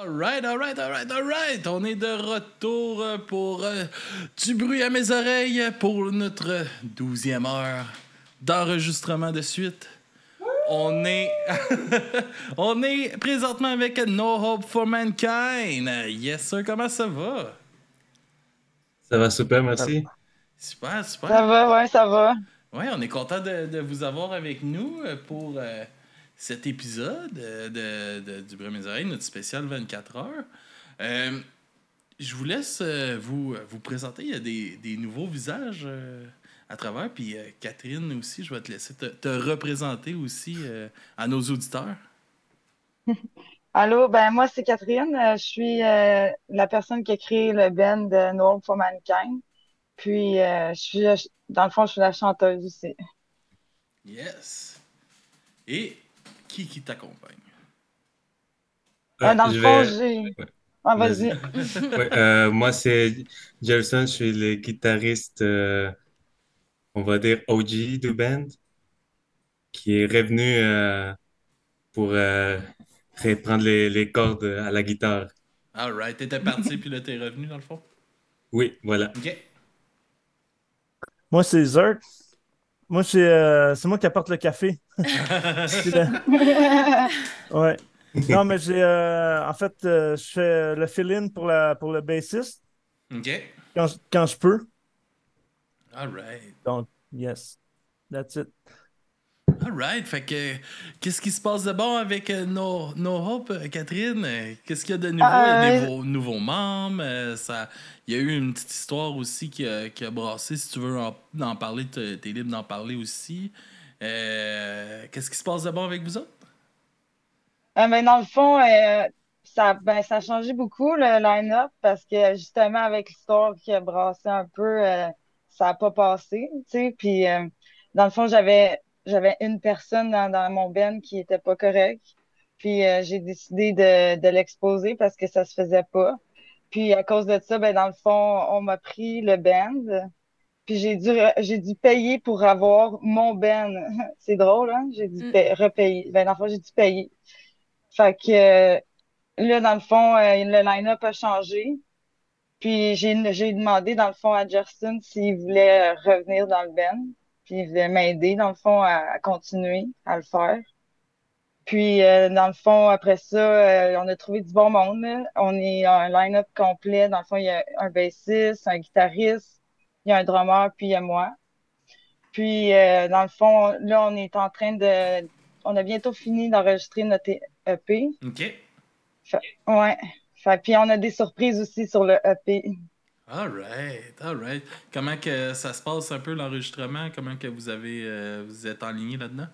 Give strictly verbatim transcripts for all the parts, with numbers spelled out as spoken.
Alright, alright, alright, alright. On est de retour euh, pour euh, du bruit à mes oreilles pour notre douzième heure d'enregistrement de suite. On est on est présentement avec No Hope for Mankind. Yes sir, comment ça va? Ça va super, Ça, merci. Super, ça super. va, ouais, ça va. Ouais, on est content de, de vous avoir avec nous euh, pour euh, cet épisode euh, de, de- du bruit à mes oreilles, notre spécial vingt-quatre heures. Euh, Je vous laisse euh, vous, vous présenter. Il y a des, des nouveaux visages euh, à travers. Puis euh, Catherine aussi, je vais te laisser te, te représenter aussi euh, à nos auditeurs. Allô, ben moi c'est Catherine. Euh, je suis euh, la personne qui a créé le band de No Hope for Mankind. Puis euh, je suis la ch- dans le fond, je suis la chanteuse aussi. Yes. Et qui qui t'accompagne? Euh, Ouais, dans le je fond, vais. j'ai. Ouais, Ah, vas-y. vas-y. Ouais, euh, moi, c'est Jelson, je suis le guitariste, euh, on va dire O G du band, qui est revenu euh, pour euh, reprendre les, les cordes à la guitare. Alright, t'étais parti puis là t'es revenu dans le fond? Oui, voilà. Ok. Moi, c'est Zert. Moi, c'est euh, c'est moi qui apporte le café. C'est le- Ouais. Non, mais j'ai euh, en fait, euh, je fais le fill-in pour la pour le bassiste Ok. quand, je- quand je peux. Alright. Donc, yes, that's it. Alright. Fait que qu'est-ce qui se passe de bon avec euh, No, no Hope, euh, Catherine? Euh, Qu'est-ce qu'il y a de nouveau? Il y a des Euh, nouveaux, nouveaux membres. euh, ça, il y a eu une petite histoire aussi qui a, qui a brassé. Si tu veux en, en parler, t'es t'es libre d'en parler aussi. Euh, qu'est-ce qui se passe de bon avec vous autres? euh, ben, dans le fond, euh, ça, ben, ça a changé beaucoup le line-up parce que justement avec l'histoire qui a brassé un peu, euh, ça a pas passé, tu sais. Puis euh, dans le fond, j'avais j'avais une personne dans, dans mon band qui était pas correcte. Puis euh, j'ai décidé de, de l'exposer parce que ça se faisait pas. Puis à cause de ça, ben dans le fond, on m'a pris le band. Puis j'ai dû j'ai dû payer pour avoir mon band. C'est drôle, hein? J'ai dû Mm. pa- repayer. Ben dans le fond, j'ai dû payer. Fait que euh, là, dans le fond, euh, le line-up a changé. Puis j'ai j'ai demandé, dans le fond, à Justin s'il voulait euh, revenir dans le band. Puis il voulait m'aider, dans le fond, à, à continuer à le faire. Puis, euh, dans le fond, après ça, euh, on a trouvé du bon monde, là. On est un line-up complet. Dans le fond, il y a un bassiste, un guitariste, il y a un drummer, puis il y a moi. Puis, euh, dans le fond, là, on est en train de... On a bientôt fini d'enregistrer notre E P. Ok. Fait- ouais. Fait, puis, on a des surprises aussi sur le E P. Alright, alright. Comment que ça se passe un peu l'enregistrement? Comment que vous avez euh, vous êtes enligné là-dedans?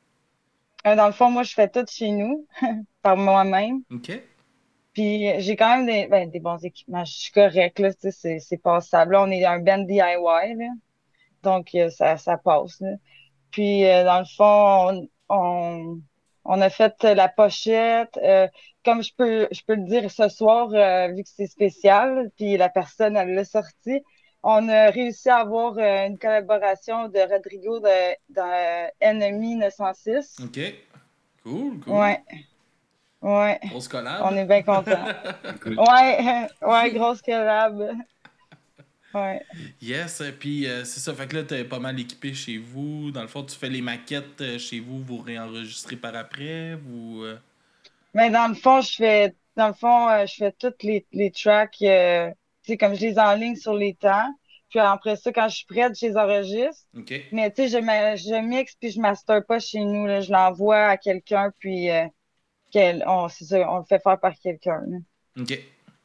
Euh, dans le fond, moi, je fais tout chez nous, par moi-même. Ok. Puis, euh, j'ai quand même des, ben, des bons équipements. Je suis correcte, là, tu sais, c'est, c'est passable. Là, on est un band D I Y, là. Donc, euh, ça, ça passe, là. Puis, euh, dans le fond, on, on, on a fait euh, la pochette. Euh, comme je peux, je peux le dire ce soir, euh, vu que c'est spécial, puis la personne, elle l'a sorti, on a réussi à avoir euh, une collaboration de Rodrigo de, dans Enemy neuf cent six. Ok. Cool, cool. Ouais, ouais, Grosse on collab. est bien contents. Cool. Ouais, ouais, grosse collab. Ouais. Yes, euh, puis euh, c'est ça. Fait que là, t'es pas mal équipé chez vous. Dans le fond, tu fais les maquettes euh, chez vous, vous réenregistrez par après, vous... euh, Mais dans le fond, je fais, dans le fond, euh, je fais toutes les, les tracks, euh, tu sais, comme je les enligne sur les temps. Puis après ça, quand je suis prête, je les enregistre. OK. Mais tu sais, je, ma- je mixe puis je master pas chez nous, là. Je l'envoie à quelqu'un puis euh, qu'elle, on, c'est ça, on le fait faire par quelqu'un, là. OK.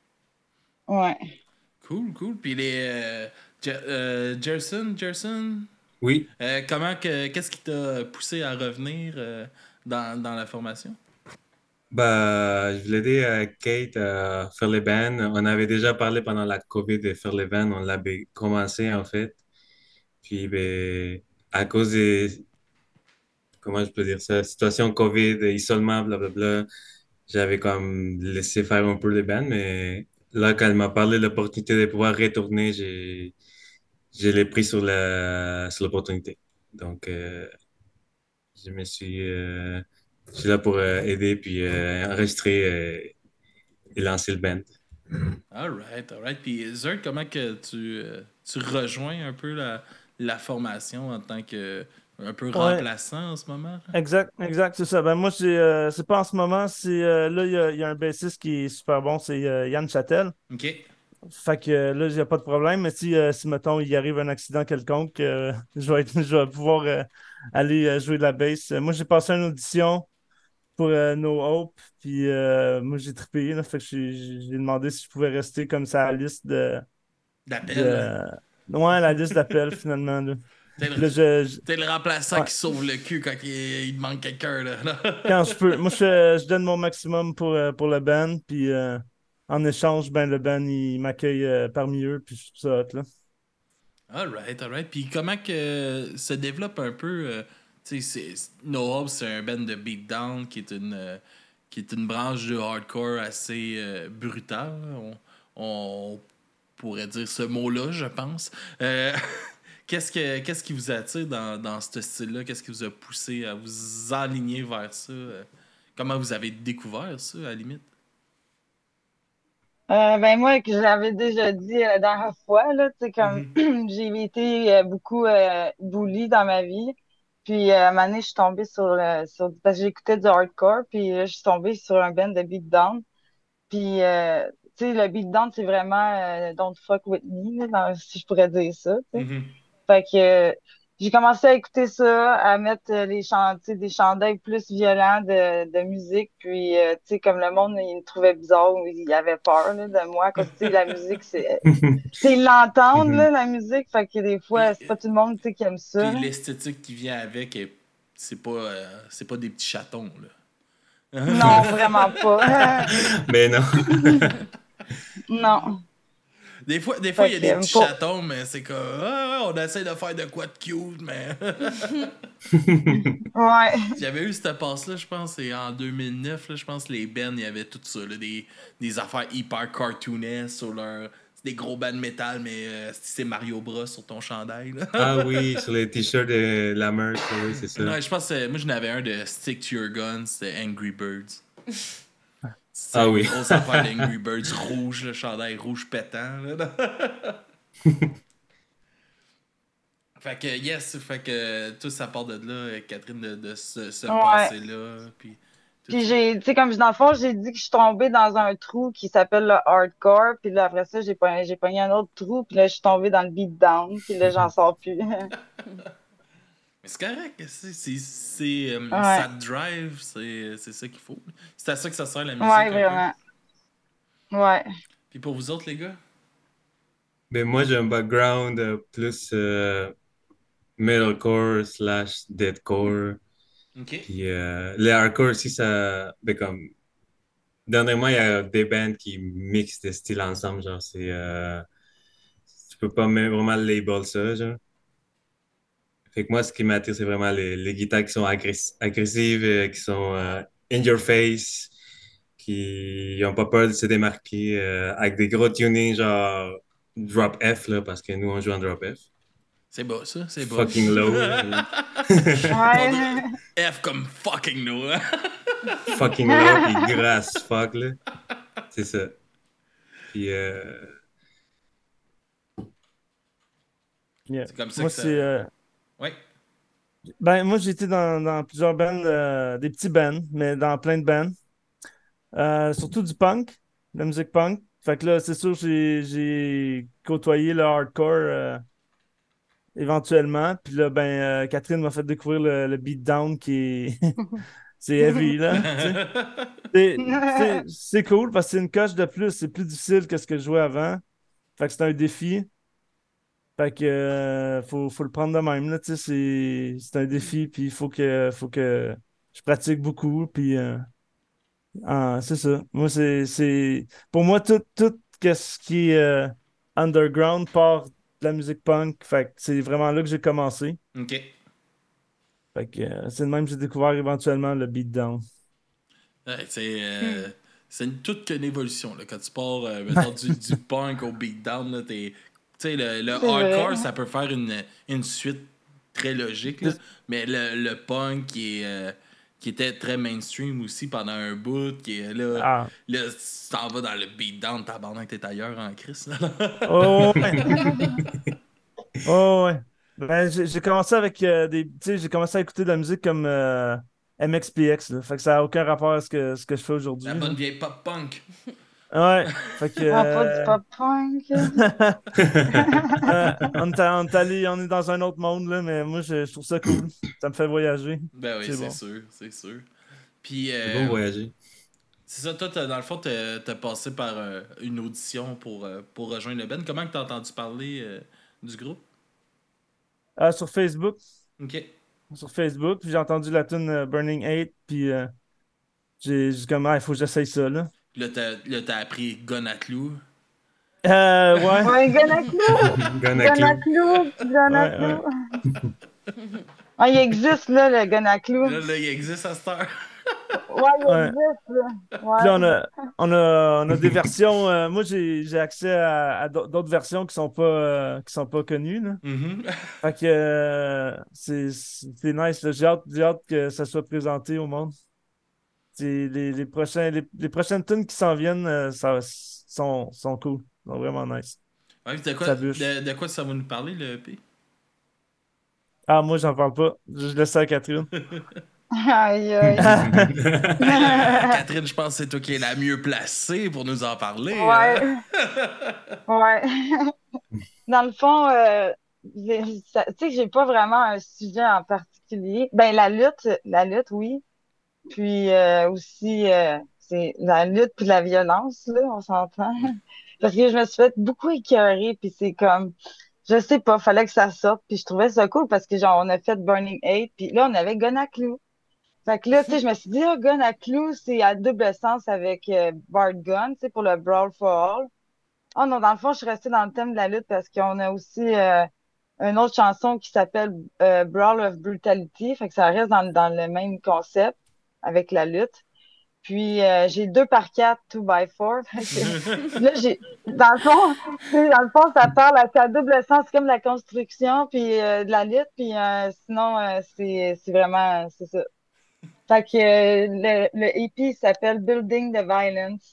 Ouais. Cool, cool. Puis les... Euh, Je- euh, Jerson, Jerson, Oui, euh, comment que... Qu'est-ce qui t'a poussé à revenir euh, dans, dans la formation? bah, je voulais dire à Kate à faire les bands. On avait déjà parlé pendant la COVID de faire les bands. On l'avait commencé, en fait. Puis, ben, à cause des, comment je peux dire ça, situation COVID, isolement, blablabla, j'avais comme laissé faire un peu les bands, mais là, quand elle m'a parlé de l'opportunité de pouvoir retourner, j'ai, je l'ai pris sur la, sur l'opportunité. Donc, euh, je me suis, euh, je suis là pour euh, aider puis euh, enregistrer euh, et lancer le band. Alright, alright. Puis Zerd, comment que tu, euh, tu rejoins un peu la, la formation en tant que un peu Ouais, remplaçant en ce moment? là? exact, exact, c'est ça. Ben moi, c'est euh, c'est pas en ce moment, c'est euh, là, il y a, il y a un bassiste qui est super bon, c'est euh, Yann Châtel. OK. Fait que euh, là, il n'y a pas de problème, mais si, euh, si mettons, il arrive un accident quelconque, euh, je vais être- je vais pouvoir euh, aller euh, jouer de la bass. Euh, moi, j'ai passé une audition pour euh, No Hope, puis euh, moi, j'ai trippé, là, fait que j'ai j'ai demandé si je pouvais rester comme ça à la liste de, D'appel. de... Ouais, la liste d'appels, finalement, là. T'es le, Puis là, je, je- t'es le remplaçant ouais, qui sauve le cul quand il, il demande quelqu'un. Là. quand je peux. Moi, je, je donne mon maximum pour, euh, pour le band, puis euh, en échange, ben, le band, il m'accueille euh, parmi eux, puis je trouve ça hot, là. Alright, alright. Puis comment que se développe un peu. euh, tu sais, c'est- No Hope, c'est un band de beatdown qui est une, euh, qui est une branche de hardcore assez euh, brutale. On, on pourrait dire ce mot-là, je pense. Euh, qu'est-ce, que, qu'est-ce qui vous attire dans, dans ce style-là? Qu'est-ce qui vous a poussé à vous aligner vers ça? Euh, Comment vous avez découvert ça, à la limite? Euh, ben moi, que j'avais déjà dit euh, la dernière fois, là, tu sais, comme Mhm. j'ai été euh, beaucoup euh, bully dans ma vie. Puis euh, à un moment donné, je suis tombée sur le sur parce que j'écoutais du hardcore, puis là, je suis tombée sur un band de beatdown. Puis euh, tu sais, le beatdown, c'est vraiment euh, Don't fuck with me, là, dans- si je pourrais dire ça. Tu sais. Mhm. Fait que euh, j'ai commencé à écouter ça, à mettre euh, les chant tu sais, des chandails plus violents de, de musique. Puis, euh, tu sais, comme le monde, il me trouvait bizarre ou il avait peur là, de moi. Parce que, tu sais, la musique, c'est... Tu sais, ils l'entendent, là, Mhm. la musique. Fait que des fois, Puis, c'est euh, pas tout le monde, tu sais, qui aime ça, puis là. l'esthétique qui vient avec, est- c'est pas, euh, c'est pas des petits chatons, là. Non, vraiment pas. Mais non. Non. Des fois, des fois, Fait il y a que, des euh, petits pour... chatons, mais c'est comme, ah, on essaie de faire de quoi de cute, mais. Ouais. J'avais eu cette passe-là, je pense, c'est en deux mille neuf, là, je pense, les bands, il y avait tout ça, là, des, des affaires hyper cartoonesques sur leur. C'est des gros bands de métal, mais euh, c'est Mario Bros sur ton chandail, là. Ah oui, sur les t-shirts de la merch, oui, c'est ça. Non, je pense que moi, j'en avais un de Stick to Your Guns, c'était Angry Birds. C'est Ah une oui. grosse affaire d'Angry Birds rouge, le chandail rouge pétant, là. Fait que, yes, fait que tout ça part de là, Catherine, de, de ce, ce Ouais. passé-là, puis tout Puis ça. j'ai, tu sais, comme dans le fond, j'ai dit que je suis tombée dans un trou qui s'appelle le hardcore. Puis là, après ça, j'ai pogné, j'ai pogné un autre trou. Puis là, je suis tombée dans le beatdown. Puis là, j'en sors plus. Mais c'est correct, c'est, c'est, c'est, euh, Ouais. ça te drive, c'est, c'est ça qu'il faut. C'est à ça que ça sert la Ouais, musique un peu. vraiment. Ouais. Puis pour vous autres, les gars? Mais moi, j'ai un background euh, plus euh, metalcore slash deathcore. OK. Puis euh, les hardcore aussi, ça. Ben, comme. Dernièrement, il y a des bands qui mixent des styles ensemble. Genre, c'est. Euh, tu peux pas même vraiment label ça, genre. Fait que moi, ce qui m'attire, c'est vraiment les, les guitares qui sont agress- agressives, euh, qui sont euh, in your face, qui n'ont pas peur de se démarquer, euh, avec des gros tunings genre drop F, là, parce que nous, on joue en drop F. C'est bas, ça, c'est bas. Fucking low, là. Ton dr- Ouais. F comme fucking no, hein? Fucking low, puis gras as fuck, là. C'est ça. Puis, euh, Yeah. C'est comme ça Moi, que ça. c'est... euh, Ouais. Ben, moi, j'ai été dans, dans plusieurs bands, euh, des petits bands, mais dans plein de bands. Euh, surtout du punk, de la musique punk. Fait que là, c'est sûr, j'ai j'ai côtoyé le hardcore euh, éventuellement. Puis là, ben, euh, Catherine m'a fait découvrir le, le beatdown qui est. C'est heavy, là. Tu sais. C'est c'est- c'est cool parce que c'est une coche de plus. C'est plus difficile que ce que je jouais avant. Fait que c'est un défi. Fait que euh, faut, faut le prendre de même, là. Tu sais, c'est c'est un défi. Puis il faut que, faut que je pratique beaucoup. Puis. euh, Ah, c'est ça. Moi, c'est, c'est... Pour moi, tout, tout ce qui est euh, underground part de la musique punk. Fait que c'est vraiment là que j'ai commencé. OK. Fait que euh, c'est de même que j'ai découvert éventuellement le beatdown. Ouais, c'est, euh, c'est une, toute qu'une évolution. Là. Quand tu pars, euh, mettons, du, du punk au beatdown, là, t'es. Tu sais, le, le C'est vrai. hardcore, ça peut faire une, une suite très logique, là, C'est- mais le, le punk, il est, euh, qui était très mainstream aussi pendant un bout, qui est là, Ah. là tu t'en vas dans le beatdown, tabarnak, t'es ailleurs en Christ. Oh, ouais. Oh, ouais. Ben, j'ai j'ai commencé avec euh, des. Tu sais, j'ai commencé à écouter de la musique comme euh, M X P X, là. Fait que ça n'a aucun rapport à ce que, ce que je fais La aujourd'hui, bonne là. vieille pop-punk. Ouais. Fait que. Ah, pas du euh, pop-punk. euh, on est, on est allé- on est dans un autre monde, là, mais moi, je, je trouve ça cool. Ça me fait voyager. Ben oui, C'est c'est bon. sûr, c'est sûr. Puis, C'est bon euh, voyager. c'est ça, toi, t'as- dans le fond, t'as t'as passé par euh, une audition pour, euh, pour rejoindre le band. Comment que t'as entendu parler euh, du groupe? Ah, sur Facebook. Ok. Sur Facebook. Puis j'ai entendu la tune euh, Burning Eight. Puis euh, j'ai j'ai comme, ah, il faut que j'essaye ça, là. Là, t'as là, t'as appris Gonatlou. Euh, ouais. Ouais, Gonaclou! Gun à clou. Gonaclou! Ouais, ouais. Gonaclou! Ah, il existe, là, le Gonaclou. Là, là, il existe à cette heure. Ouais, il Ouais. existe, là. Puis là, on Ouais. a, on a, on a des versions. Euh, moi, j'ai j'ai accès à, à d'au- d'autres versions qui sont pas, euh, qui sont pas connues, là. Mhm. Fait que euh, c'est c'est nice, là. J'ai hâte, j'ai hâte que ça soit présenté au monde. C'est les, les, prochains, les, les prochaines tunes qui s'en viennent, euh, ça, sont, sont cool. Sont vraiment nice. Ouais, puis de quoi, Ça bûche. de, de quoi ça va nous parler, le E P? Ah, moi, j'en parle pas. Je laisse ça à Catherine. Aïe, aïe. Catherine, je pense que c'est toi qui es la mieux placée pour nous en parler. Ouais, hein? ouais. Dans le fond, euh, j'ai- ça- tu sais que j'ai pas vraiment un sujet en particulier. Ben, la lutte, la lutte, oui. Puis euh, aussi, euh, c'est la lutte puis la violence, là, on s'entend. Parce que je me suis fait beaucoup écœurer, puis c'est comme, je sais pas, fallait que ça sorte. Puis je trouvais ça cool parce que genre, on a fait Burning Eight, puis là, on avait Gonaclou. Fait que là, tu sais, je me suis dit, ah, Gun à clou, c'est à double sens avec euh, Bart Gunn, tu sais, pour le Brawl for All. Oh non, dans le fond, je suis restée dans le thème de la lutte parce qu'on a aussi euh, une autre chanson qui s'appelle euh, Brawl of Brutality. Fait que ça reste dans, dans le même concept avec la lutte. Puis euh, j'ai deux par quatre, two by four. Fait que, là, j'ai, dans le fond, tu sais, dans le fond, ça parle à, c'est à double sens, c'est comme la construction, puis euh, de la lutte. Puis euh, sinon, euh, c'est, c'est vraiment, c'est ça. Fait que euh, le, le E P il s'appelle Building the Violence.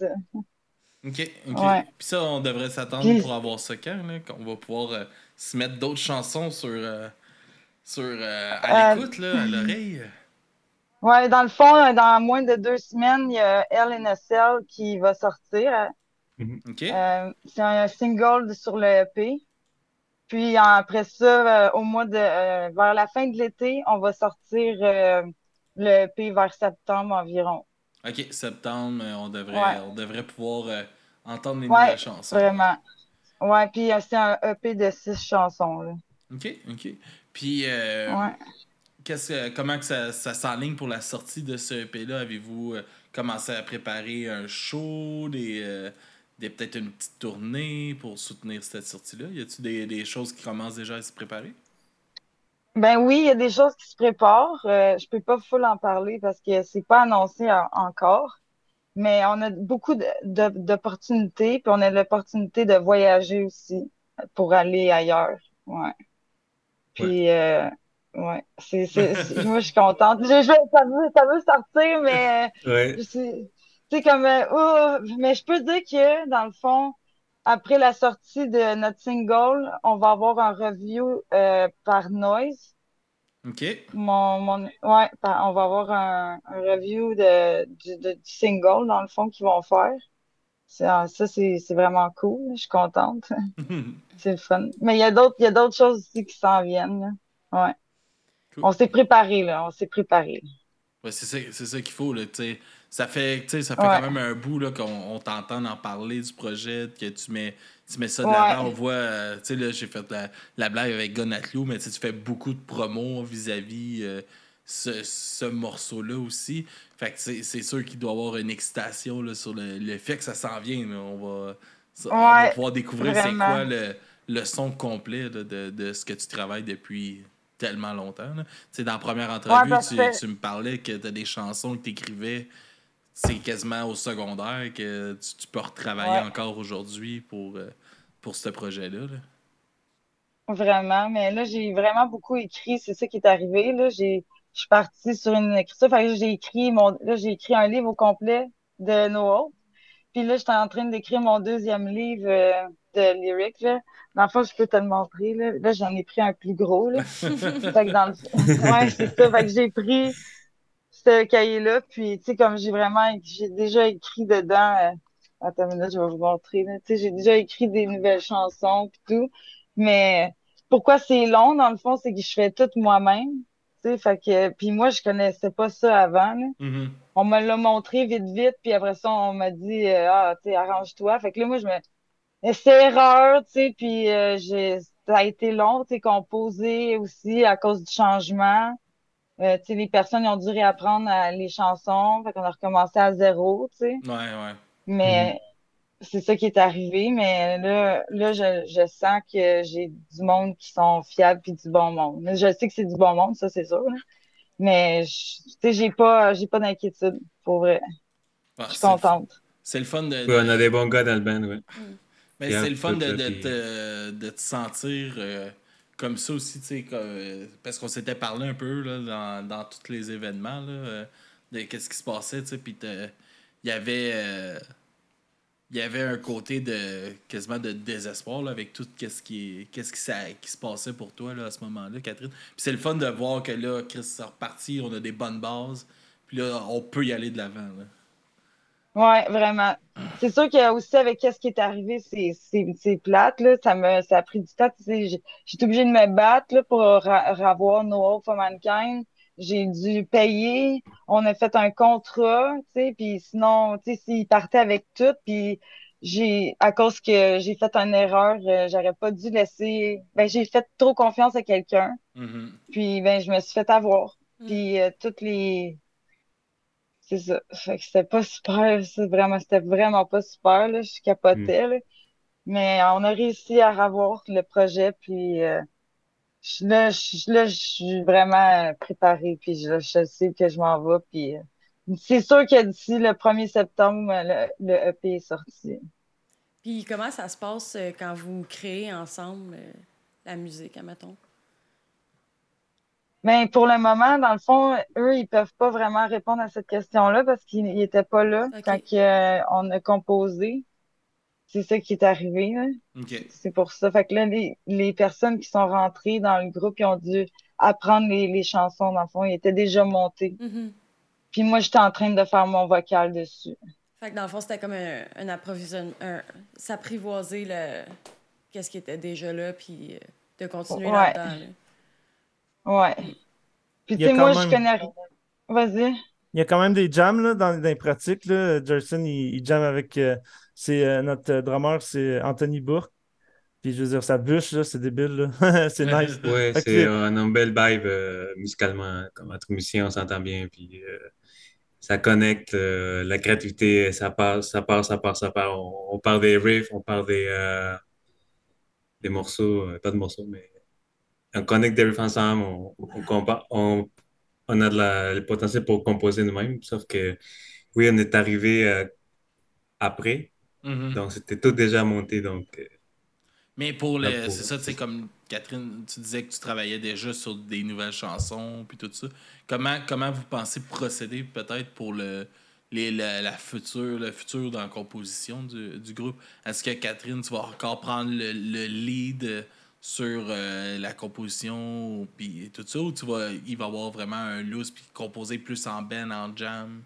Ok, ok. Ouais. Puis ça, on devrait s'attendre pour Puis, avoir ça quand, là, qu'on va pouvoir euh, se mettre d'autres chansons sur, euh, sur euh, à euh, l'écoute, là, à l'oreille. ouais, dans le fond, euh, dans moins de deux semaines, il y a Hell in a Cell qui va sortir. Ok. Euh, c'est un single sur le E P. Puis après ça, euh, au mois de euh, vers la fin de l'été, on va sortir euh, le E P vers septembre environ. Ok, septembre, euh, on devrait, Ouais, on devrait pouvoir euh, entendre les nouvelles ouais, chansons. vraiment. Ouais, puis euh, c'est un E P de six chansons, là. Ok, ok. Puis, euh, Ouais. qu'est-ce que, comment que ça, ça s'enligne pour la sortie de ce E P-là? Avez-vous euh, commencé à préparer un show, des, euh, des peut-être une petite tournée pour soutenir cette sortie-là? Y a-t-il des, des choses qui commencent déjà à se préparer? Ben oui, il y a des choses qui se préparent. Euh, je peux pas full en parler parce que c'est pas annoncé en- encore. Mais on a beaucoup de, de- d'opportunités, puis on a l'opportunité de voyager aussi pour aller ailleurs. Ouais. Ouais. Puis euh, ouais, c'est, c'est, c'est- moi je suis contente. Je, je, ça veut, ça veut sortir, mais Ouais. je sais, tu sais comme euh, oh, mais je peux dire que dans le fond, après la sortie de notre single, on va avoir un review euh, par Noise. Ok. Mon, mon, ouais, par- on va avoir un, un review de, du, de- du single, dans le fond, qu'ils vont faire. Ça, ça c'est, c'est vraiment cool. Je suis contente. C'est le fun. Mais il y a d'autres, il y a d'autres choses aussi qui s'en viennent, là. Ouais. Cool. On s'est préparé, là. On s'est préparé. Ouais, c'est ça, c'est ça qu'il faut, là, tu sais. Ça fait, tu sais, ça fait Ouais. quand même un bout là, qu'on on t'entend en parler du projet, que tu mets, tu mets ça de Ouais. l'avant. On voit, euh, tu sais, là, j'ai fait la, la blague avec Gonatlou, mais tu sais, tu fais beaucoup de promos vis-à-vis euh, ce, ce morceau-là aussi. Fait que c'est c'est sûr qu'il doit y avoir une excitation là, sur le, le fait que ça s'en vient. Là. On va, ça- on va Ouais, pouvoir découvrir c'est vraiment. quoi le, le son complet là, de, de ce que tu travailles depuis tellement longtemps. Là. Tu sais, dans la première Ouais, entrevue, parce tu, que, tu me parlais que tu as des chansons que tu écrivais c'est quasiment au secondaire que tu, tu peux retravailler ouais, encore aujourd'hui pour, euh, pour ce projet-là. Là. vraiment. Mais là, j'ai vraiment beaucoup écrit. C'est ça qui est arrivé, là. J'ai, je suis partie sur une écriture. Fait que j'ai écrit mon, là, j'ai écrit un livre au complet de Noah. Puis là, j'étais en train d'écrire mon deuxième livre euh, de lyrics, là. Dans le fond, je peux te le montrer, là. Là, j'en ai pris un plus gros, là. Fait que dans le fond, ouais, c'est ça. Fait que j'ai pris ce cahier-là, puis, tu sais, comme j'ai vraiment, j'ai déjà écrit dedans, euh, attends une minute, je vais vous montrer, là. Tu sais, j'ai déjà écrit des nouvelles chansons, puis tout. Mais pourquoi c'est long, dans le fond, c'est que je fais tout moi-même. Tu sais, fait que, puis moi, je connaissais pas ça avant, là. Mhm. On me l'a montré vite, vite, puis après ça, on m'a dit, euh, ah, tu sais, arrange-toi. Fait que là, moi, je me, mais c'est erreur, tu sais, puis euh, j'ai, ça a été long, tu sais, composé aussi à cause du changement. Euh, tu sais, les personnes ils ont dû réapprendre à- les chansons, fait qu'on a recommencé à zéro, tu sais. Ouais, ouais. Mhm. Mais c'est ça qui est arrivé, mais là, là, je, je sens que j'ai du monde qui sont fiables puis du bon monde. Mais je sais que c'est du bon monde, ça, c'est sûr, là. Mais, je- tu sais, j'ai pas, j'ai pas d'inquiétude, pour vrai. Ah, Je suis c'est le, f- contente. c'est le fun de, Oui, on a des de- bons gars dans le band, ouais. mais c'est Pierre, le puis fun tout, de, là, de, puis... te, de te sentir euh, comme ça aussi, tu sais, comme, euh, parce qu'on s'était parlé un peu là, dans, dans tous les événements là, euh, de qu'est-ce qui se passait, tu sais, puis te- il y avait euh, il y avait un côté de quasiment de désespoir là, avec tout qu'est-ce qui qu'est-ce qui, ça- qui se passait pour toi là, à ce moment-là, Catherine. Puis c'est le fun de voir que là, Chris est reparti, on a des bonnes bases, puis là, on peut y aller de l'avant. Là. Ouais, vraiment. C'est sûr qu'il y a aussi avec qu'est-ce qui est arrivé, c'est c'est c'est plate là, ça me ça a pris du temps, tu sais, j'ai j'ai été obligée de me battre là pour ra- ravoir No Hope for Mankind. J'ai dû payer, on a fait un contrat, tu sais, puis sinon, tu sais, s'ils partaient avec tout, puis j'ai à cause que j'ai fait une erreur, euh, j'aurais pas dû laisser, ben j'ai fait trop confiance à quelqu'un, Mhm. puis ben je me suis fait avoir. Mm. Puis euh, toutes les c'est ça. Fait que c'était pas super, c'est vraiment, c'était vraiment pas super, là. Je Hmm. capotais, là. Mais on a réussi à revoir le projet, puis euh, je, là, je, là, je suis vraiment préparée, puis je, je sais que je m'en vais, puis euh, c'est sûr que d'ici le premier septembre, le, le E P est sorti. Puis comment ça se passe euh, quand vous créez ensemble euh, la musique, admettons? Mais pour le moment, dans le fond, eux, ils peuvent pas vraiment répondre à cette question-là parce qu'ils ils étaient pas là quand OK. que, euh, on a composé. C'est ça qui est arrivé, là. OK. C'est pour ça. Fait que là, les, les personnes qui sont rentrées dans le groupe, ils ont dû apprendre les, les chansons, dans le fond. Ils étaient déjà montés. Mhm. Puis moi, j'étais en train de faire mon vocal dessus. Fait que dans le fond, c'était comme un, un approvisionnement, un, s'apprivoiser le, qu'est-ce qui était déjà là, puis euh, de continuer Ouais, là-dedans. Là. ouais. Mm. Puis Il tu y a sais, quand moi, je même, connais rien. Vas-y. il y a quand même des jams là, dans, dans les pratiques. Là. Jerson, il, il jamme avec euh, c'est, euh, notre euh, drummer, c'est Anthony Bourque. Puis je veux dire, sa bûche, là, c'est débile. Là. C'est nice. Ouais, Fait que c'est les- euh, un bel vibe euh, musicalement. Comme entre musiciens, on s'entend bien, puis euh, ça connecte. Euh, la créativité, ça passe, ça part, ça part, ça part. On, on part des riffs, on part des, euh, des morceaux, euh, pas de morceaux, mais on connecte des riffs ensemble, on, on, compa- on, on a de la, le potentiel pour composer nous-mêmes, sauf que oui, on est arrivé euh, après, Mhm. donc c'était tout déjà monté, donc euh, Mais pour là, le. C'est pour... ça, tu sais, comme Catherine, tu disais que tu travaillais déjà sur des nouvelles chansons, puis tout ça. Comment, comment vous pensez procéder peut-être pour le, les, la, la future, le futur dans la composition du, du groupe? Est-ce que Catherine, tu vas encore prendre le, le lead sur euh, la composition, puis tout ça, ou tu vas, il va y avoir vraiment un loose, puis composer plus en band, en jam?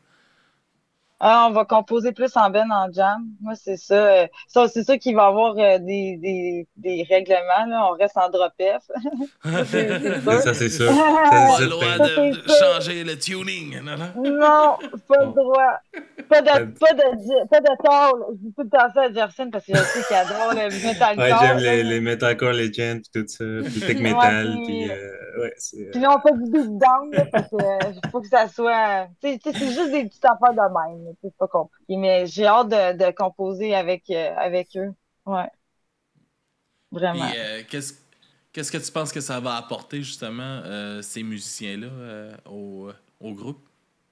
Ah, on va composer plus en ben en jam. Moi, c'est ça. euh, ça, c'est sûr qu'il va y avoir euh, des, des, des règlements, là. On reste en drop-F. Ça, c'est c'est C'est sûr. ça, c'est sûr. Ça, c'est Pas le droit certain. Ça, c'est de, de sûr. changer le tuning, non, non? Non, pas le On- droit. Pas de, pas pas de, pas de tôle. Je dis tout le temps ça à Gerson parce que je sais qu'il adore le Ouais, j'aime metalcore, là. les, les metalcore, les chants, puis tout ça, puis le tech Ouais, metal, puis puis, euh, ouais, c'est... puis euh, là, on fait du beatdown, là, fait que, euh, faut que ça soit, tu sais, tu sais, c'est juste des petites affaires de même, là, c'est pas compliqué, mais j'ai hâte de, de composer avec, euh, avec eux. Ouais, Puis vraiment. euh, qu'est-ce qu'est-ce que tu penses que ça va apporter justement euh, ces musiciens-là euh, au, au groupe?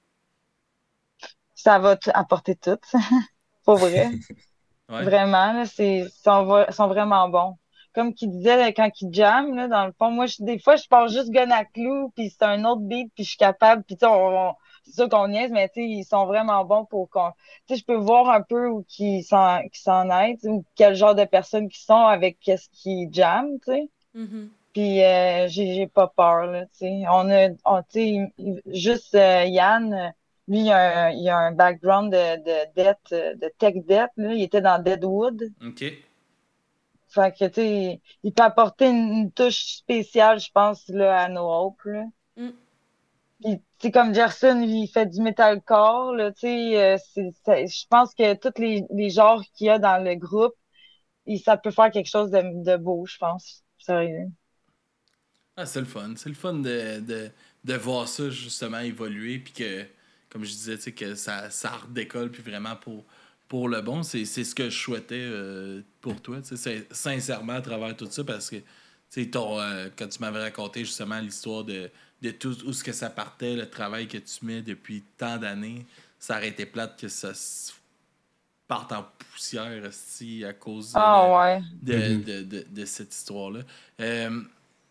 Ça va t- apporter tout, pour vrai. Ouais. Vraiment, là, c'est, sont, va- sont vraiment bons. comme qu'il disait là, quand il jam, là, dans le fond, moi, je- des fois, je pars juste gun à clou, puis c'est un autre beat, puis je suis capable, puis tu sais, on, on- c'est sûr qu'on niaise, mais tu sais, ils sont vraiment bons pour qu'on, tu sais, je peux voir un peu où qu'ils s'en, qu'ils s'en aident, tu sais, ou quel genre de personnes qui sont avec qu'est-ce qui jam, tu sais. Mhm. Puis euh, j'ai j'ai pas peur là, tu sais. On a on, tu sais, il- il- juste euh, Yann, euh, lui il a un, il a un background de de debt, euh, de tech debt là, il était dans Deadwood. OK. Fait que tu sais, il peut apporter une, une touche spéciale, je pense là à No Hope là. Mm. Puis tu sais comme Gerson, il fait du metalcore là, tu sais, euh, c'est c'est- je pense que tous les les genres qu'il y a dans le groupe, il, ça peut faire quelque chose de de beau, je pense. Sérieux. Ah, c'est le fun. C'est le fun de, de, de voir ça justement évoluer. Puis que, comme je disais, tu sais, que ça, ça redécolle. Puis vraiment pour, pour le bon, c'est, c'est ce que je souhaitais euh, pour toi. Tu sais, c'est- sincèrement, à travers tout ça. Parce que, tu sais, ton, euh, quand tu m'avais raconté justement l'histoire de, de tout où ce que ça partait, le travail que tu mets depuis tant d'années, ça aurait été plate que ça se parte en poussière esti, à cause de, Ah ouais. de, Mhm. de, de, de cette histoire-là. Euh,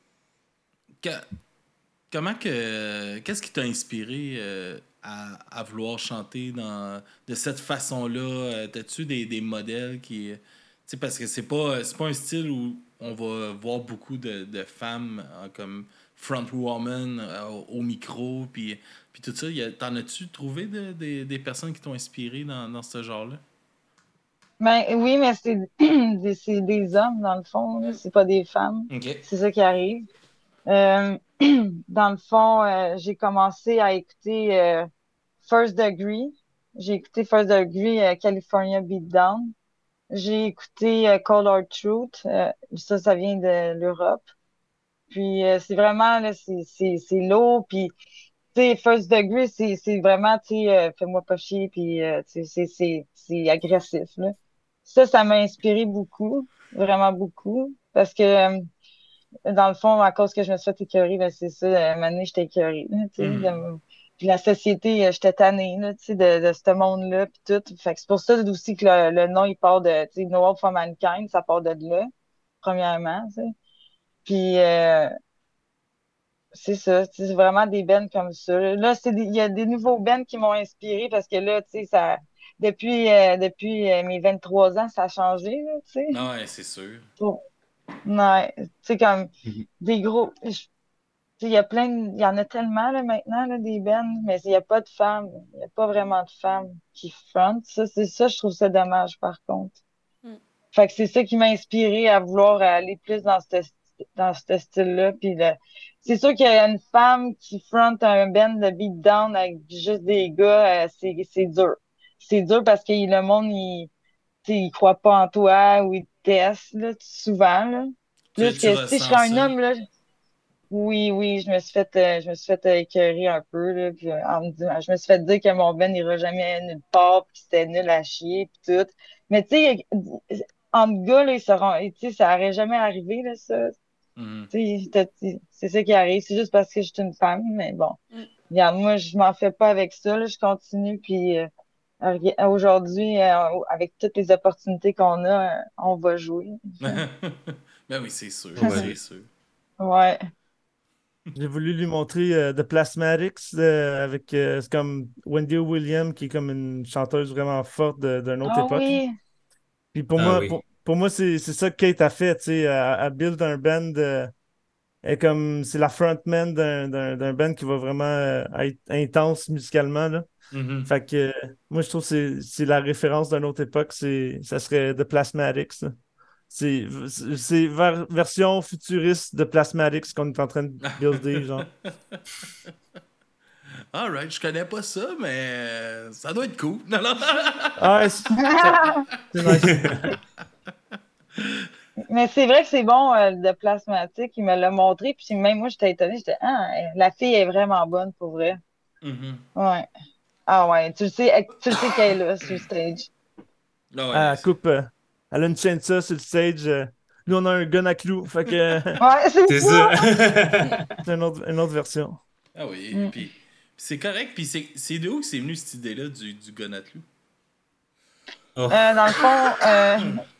que- Comment que. Qu'est-ce qui t'a inspiré euh, à, à vouloir chanter dans, de cette façon-là? Euh, T'as-tu des, des modèles qui. Tu sais, parce que c'est pas, c'est pas un style où on va voir beaucoup de, de femmes euh, comme frontwoman euh, au, au micro, puis, puis tout ça. Y a- T'en as-tu trouvé de- de- des personnes qui t'ont inspiré dans, dans ce genre-là? Ben oui, mais c'est des, c'est des hommes, dans le fond, là. C'est pas des femmes. OK. C'est ça qui arrive. Euh, dans le fond, euh, j'ai commencé à écouter euh, First Degree. J'ai écouté First Degree euh, California Beatdown. J'ai écouté euh, Cold Hard Truth. Euh, ça, ça vient de l'Europe. Puis euh, c'est vraiment, là, c'est, c'est, c'est lourd. Puis, tu sais, First Degree, c'est, c'est vraiment, tu sais, euh, fais-moi pas chier. Puis, euh, tu sais, c'est, c'est, c'est agressif, là. Ça, ça m'a inspiré beaucoup, vraiment beaucoup, parce que euh, dans le fond, à cause que je me suis fait écœurer, ben c'est ça, à un moment donné, j'étais écœurée, là, tu sais, Mhm. de- puis la société, euh, j'étais tannée, là, tu sais, de, de ce monde-là, puis tout. Fait que c'est pour ça aussi que le, le nom, il part de, tu sais, No Hope for Mankind, ça part de là, premièrement, tu sais. Puis, euh, c'est ça, tu sais, c'est vraiment des bands comme ça. Là, c'est des- il y a des nouveaux bands qui m'ont inspiré parce que là, tu sais, ça, depuis, euh, depuis euh, mes vingt-trois ans, ça a changé, là, tu sais. Ah ouais, c'est sûr. Bon, ouais, tu sais, comme Mhm. des gros, je- tu sais, il y a plein, de- il y en a tellement, là, maintenant, là, des bands, mais il n'y a pas de femmes, il n'y a pas vraiment de femmes qui frontent. Ça, c'est ça, je trouve ça dommage, par contre. Mm. Fait que c'est ça qui m'a inspiré à vouloir aller plus dans ce dans ce style-là. Puis le- c'est sûr qu'il y a une femme qui fronte un band de beatdown avec juste des gars, euh, c'est c'est dur. C'est dur parce que le monde il tu sais, il croit pas en toi ou il te teste là, souvent là. Tu, Plus tu que si je serais ressens un ça. homme là, oui oui, je me suis fait euh, je me suis fait euh, écœurer un peu là, puis euh, en me disant, je me suis fait dire que mon band n'ira jamais nulle part, puis que c'était nul à chier puis tout. Mais tu sais entre gars, là, ils seront, tu sais, ça aurait jamais arrivé, là, ça. Mhm. Tu sais, t'as- c'est ça qui arrive. C'est juste parce que je suis une femme, mais bon. Mm. Regarde, moi, je m'en fais pas avec ça, là. Je continue, puis euh, rega- aujourd'hui, euh, avec toutes les opportunités qu'on a, euh, on va jouer. Ben oui, c'est sûr, c'est Ouais. sûr. Ouais. J'ai voulu lui montrer euh, The Plasmatics euh, avec euh, c'est comme Wendy Williams qui est comme une chanteuse vraiment forte de- d'une autre Ah époque, là. oui. Puis pour Ah moi, oui. pour, pour moi, c'est c'est ça que Kate a fait, tu sais, elle, elle build un band, euh, elle est comme c'est la frontman d'un d'un d'un band qui va vraiment euh, être intense musicalement, là. Mhm. Fait que euh, moi, je trouve que c'est c'est la référence d'une autre époque, c'est ça serait The Plasmatics, là. C'est c'est ver- version futuriste de Plasmatics qu'on est en train de builder, genre. Alright, je connais pas ça, mais euh, ça doit être cool. Non, non. Ah, ouais, c'est ça- c'est nice. Mais c'est vrai que c'est bon, euh, le plasmatique. Il me l'a montré, puis même moi, j'étais étonnée. J'étais, ah, la fille est vraiment bonne, pour vrai. Mhm. Ouais. Ah ouais, tu le sais, tu le sais qu'elle est là, sur le stage. Ah ouais, Elle coupe, euh, elle a une chainsaw sur le stage. euh, Nous, on a un gun à clous. Fait que euh, Ouais, c'est C'est ça! ça. c'est une autre, une autre version. ah oui, Mm. puis, puis c'est correct. Puis c'est, c'est de où que c'est venu cette idée-là du, du gun à clous? Oh. Euh, dans le fond, euh,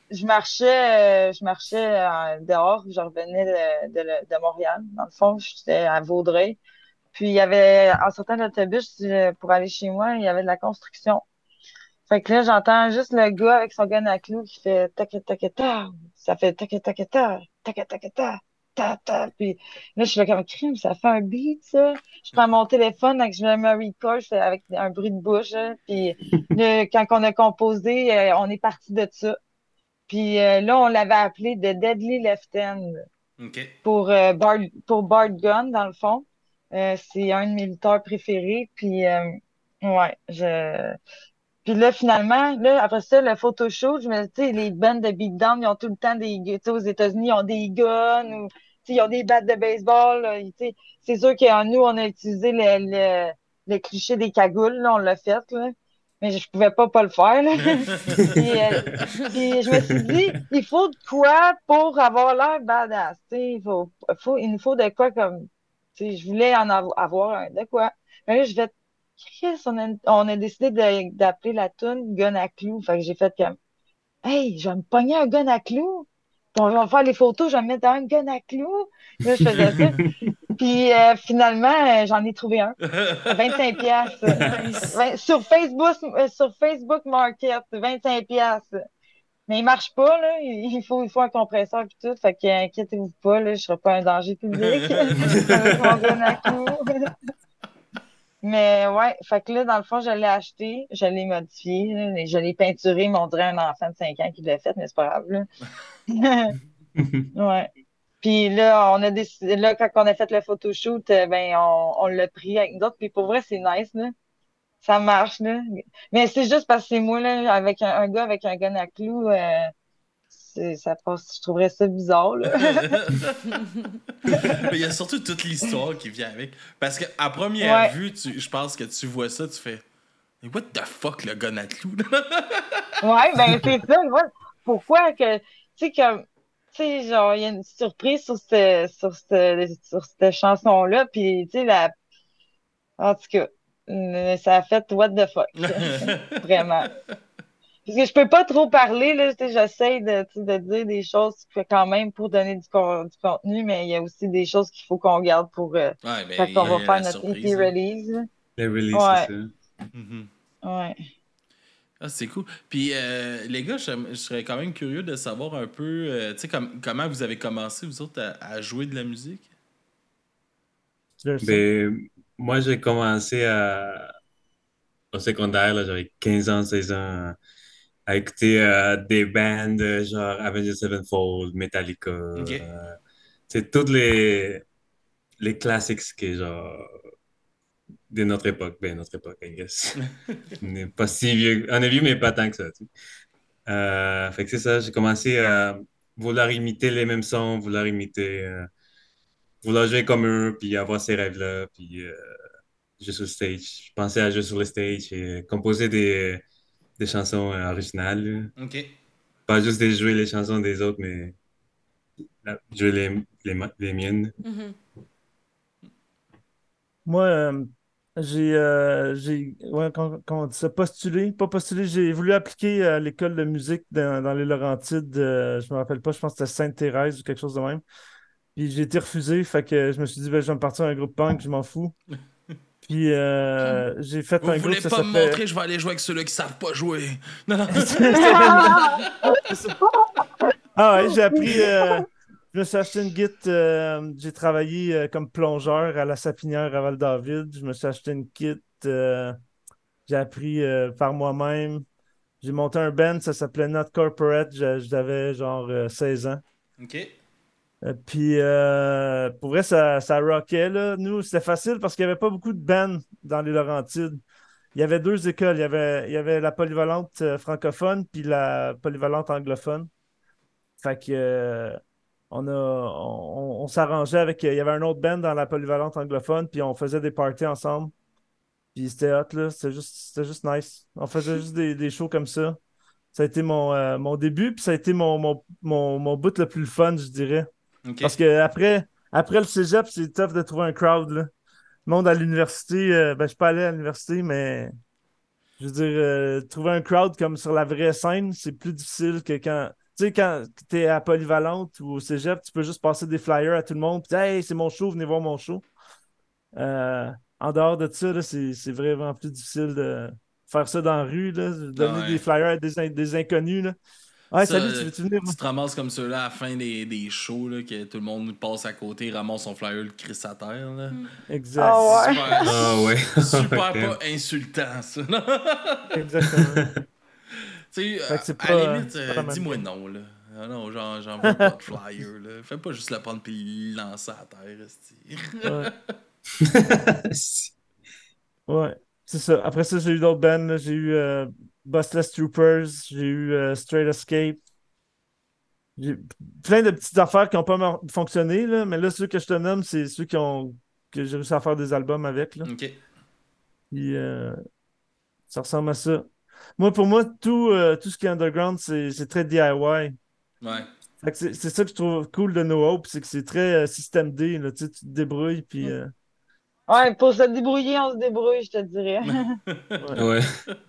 je marchais, euh, je marchais euh, dehors, je revenais de, de, le- de Montréal. Dans le fond, j'étais à Vaudreuil. Puis il y avait, en sortant de l'autobus euh, pour aller chez moi, il y avait de la construction. Fait que là, j'entends juste le gars avec son gun à clous qui fait tac tac ta. Ça fait tac tac ta, tac tac ta, ta ta. Puis là, je suis là comme crime, ça fait un beat, ça. Je prends mon téléphone avec je mets un record, je fais avec un bruit de bouche. Hein. Puis là, quand on a composé, euh, on est parti de ça. Puis euh, là, on l'avait appelé The Deadly Left Hand OK. pour euh, Bart, pour Bart Gunn, dans le fond. Euh, c'est un de mes lutteurs préférés. Puis euh, ouais, je puis là, finalement, là, après ça, le photoshoot, je me dis, tu sais, les bands de beatdown, ils ont tout le temps des, tu sais, aux États-Unis, ils ont des guns ou, tu sais, ils ont des battes de baseball, là, tu sais. C'est sûr que nous, on a utilisé le, le, le cliché des cagoules, là, on l'a fait, là. Mais je pouvais pas pas le faire, là. Puis, euh, puis je me suis dit, il faut de quoi pour avoir l'air badass, tu sais, il faut, faut, il nous faut de quoi comme, tu sais, je voulais en avo- avoir un de quoi. Mais là, je vais Chris, on a, on a décidé de- d'appeler la toune Gun à clous. Fait que j'ai fait comme, hey, je vais me pogner un gun à clous. Puis on va faire les photos, je vais me mettre dans un gun à clous. Là, je faisais ça. Puis euh, finalement, euh, j'en ai trouvé un. À vingt-cinq piastres. Nice. Vingt- Sur Facebook, euh, sur Facebook Market, vingt-cinq piastres. Mais il marche pas, là. Il il faut, il faut un compresseur et tout. Fait que inquiétez-vous pas, là, je serai pas un danger public avec mon gun à clous. Mais ouais, fait que là, dans le fond, je l'ai acheté, je l'ai modifié, là, et je l'ai peinturé, mais on dirait un enfant de cinq ans qui l'a fait, mais c'est pas grave, là. Ouais. Puis là, on a décidé, là, quand on a fait le photoshoot, euh, ben, on, on l'a pris avec nous autres, puis pour vrai, c'est nice, là. Ça marche, là. Mais c'est juste parce que c'est moi, là, avec un, un gars avec un gun à clous, euh, c'est, ça passe, je trouverais ça bizarre, là. Mais il y a surtout toute l'histoire qui vient avec. Parce qu'à première Ouais. vue, tu, je pense que tu vois ça, tu fais mais what the fuck le gun à clous? Ouais, ben c'est ça. Moi, pourquoi que, tu sais, comme, tu sais, genre, il y a une surprise sur cette, sur cette, sur cette chanson-là, puis, tu sais, la, en tout cas, euh, ça a fait what the fuck. Vraiment. Parce que je peux pas trop parler, là, tu sais, j'essaie de, tu sais, de dire des choses qui- quand même pour donner du, con- du contenu, mais il y a aussi des choses qu'il faut qu'on garde pour, euh, Ouais, ben, quand il y on va a faire la notre E P surprise. Là. release. là. Les releases, c'est Ouais, ça. Mhm. ouais. Ah, c'est cool. Puis, euh, les gars, je, je serais quand même curieux de savoir un peu, euh, tu sais, comme, comment vous avez commencé, vous autres, à, à jouer de la musique? Je le sais. Ben, moi, j'ai commencé à, au secondaire, là, j'avais quinze ans, seize ans, à écouter euh, des bands euh, genre Avenged Sevenfold, Metallica, OK. euh, c'est toutes les, les classics qui, genre, de notre époque. Ben, notre époque, I guess. On n'est pas si vieux. On est vieux, mais pas tant que ça, tu sais. Euh, fait que c'est ça, j'ai commencé à vouloir imiter les mêmes sons, vouloir imiter, euh, vouloir jouer comme eux, puis avoir ces rêves-là, puis euh, jouer sur le stage. Je pensais à jouer sur le stage et composer des, des chansons euh, originales. Là. OK. Pas juste de jouer les chansons des autres, mais là, jouer les, les, ma- les miennes. Mhm. Moi, euh, j'ai, euh, j'ai ouais, comment, comment on dit ça, postulé, pas postulé, j'ai voulu appliquer à l'école de musique dans, dans les Laurentides, euh, je me rappelle pas, je pense que c'était Sainte-Thérèse ou quelque chose de même. Puis j'ai été refusé, fait que je me suis dit, ben, je vais me partir un groupe punk, je m'en fous. Puis euh, j'ai fait Vous un voulez groupe, ça pas me s'appelait... montrer, je vais aller jouer avec ceux-là qui savent pas jouer. Non, non. Ah ouais, j'ai appris. euh, je me suis acheté une Git. euh, j'ai travaillé euh, comme plongeur à la Sapinière à Val-David. Je me suis acheté une kit. euh, j'ai appris euh, par moi-même. J'ai monté un band, ça s'appelait Not Corporate. j'a- J'avais genre euh, seize ans. OK. Euh, puis euh, pour vrai, ça, ça rockait, là. Nous, c'était facile parce qu'il n'y avait pas beaucoup de bands dans les Laurentides. Il y avait deux écoles. Il y avait, il y avait la polyvalente euh, francophone puis la polyvalente anglophone. Fait que euh, on a on, on s'arrangeait avec. Il y avait un autre band dans la polyvalente anglophone, puis on faisait des parties ensemble. Puis c'était hot, là. C'était juste, c'était juste nice. On faisait juste des, des shows comme ça. Ça a été mon, euh, mon début, puis ça a été mon, mon, mon, mon bout le plus le fun, je dirais. OK. Parce que après, après le cégep, c'est tough de trouver un crowd, là. Le monde à l'université, euh, ben, je suis pas allé à l'université, mais je veux dire, euh, trouver un crowd comme sur la vraie scène, c'est plus difficile que quand. tu sais, quand tu es à Polyvalente ou au Cégep, tu peux juste passer des flyers à tout le monde, puis dire, hey, c'est mon show, venez voir mon show. Euh, en dehors de ça, là, c'est, c'est vraiment plus difficile de faire ça dans la rue, là, de Ah donner ouais. des flyers à des, in- des inconnus. Là. Ouais, Ça, salut, tu euh, veux-tu venir? tu te ramasses comme ceux-là à la fin des, des shows, là, que tout le monde passe à côté, ramasse son flyer, le crisse à terre. Là. Exact. Ah ouais. Super, Ah ouais. super Ok. pas insultant, ça. Exactement. Tu sais, Fait que à, c'est à pas, la euh, limite, c'est pas euh, la même dis-moi game. non, là. Ah non, j'en, j'en veux pas de flyer, là. Fais pas juste le prendre puis le lancer à terre, esti. Ouais. Ouais, c'est ça. Après ça, j'ai eu d'autres bands. là. J'ai eu euh, Bustless Troopers, j'ai eu euh, Straight Escape. J'ai plein de petites affaires qui n'ont pas mar- fonctionné, là, mais là, ceux que je te nomme, c'est ceux qui ont que j'ai réussi à faire des albums avec. Là. Ok. Puis, euh, ça ressemble à ça. Moi, pour moi, tout, euh, tout ce qui est underground, c'est c'est très D I Y. Ouais. Fait que C'est c'est ça que je trouve cool de No Hope, c'est que c'est très euh, système D. Là, tu sais, tu te débrouilles, puis euh, Ouais, pour se débrouiller, on se débrouille, je te dirais. ouais. Ouais.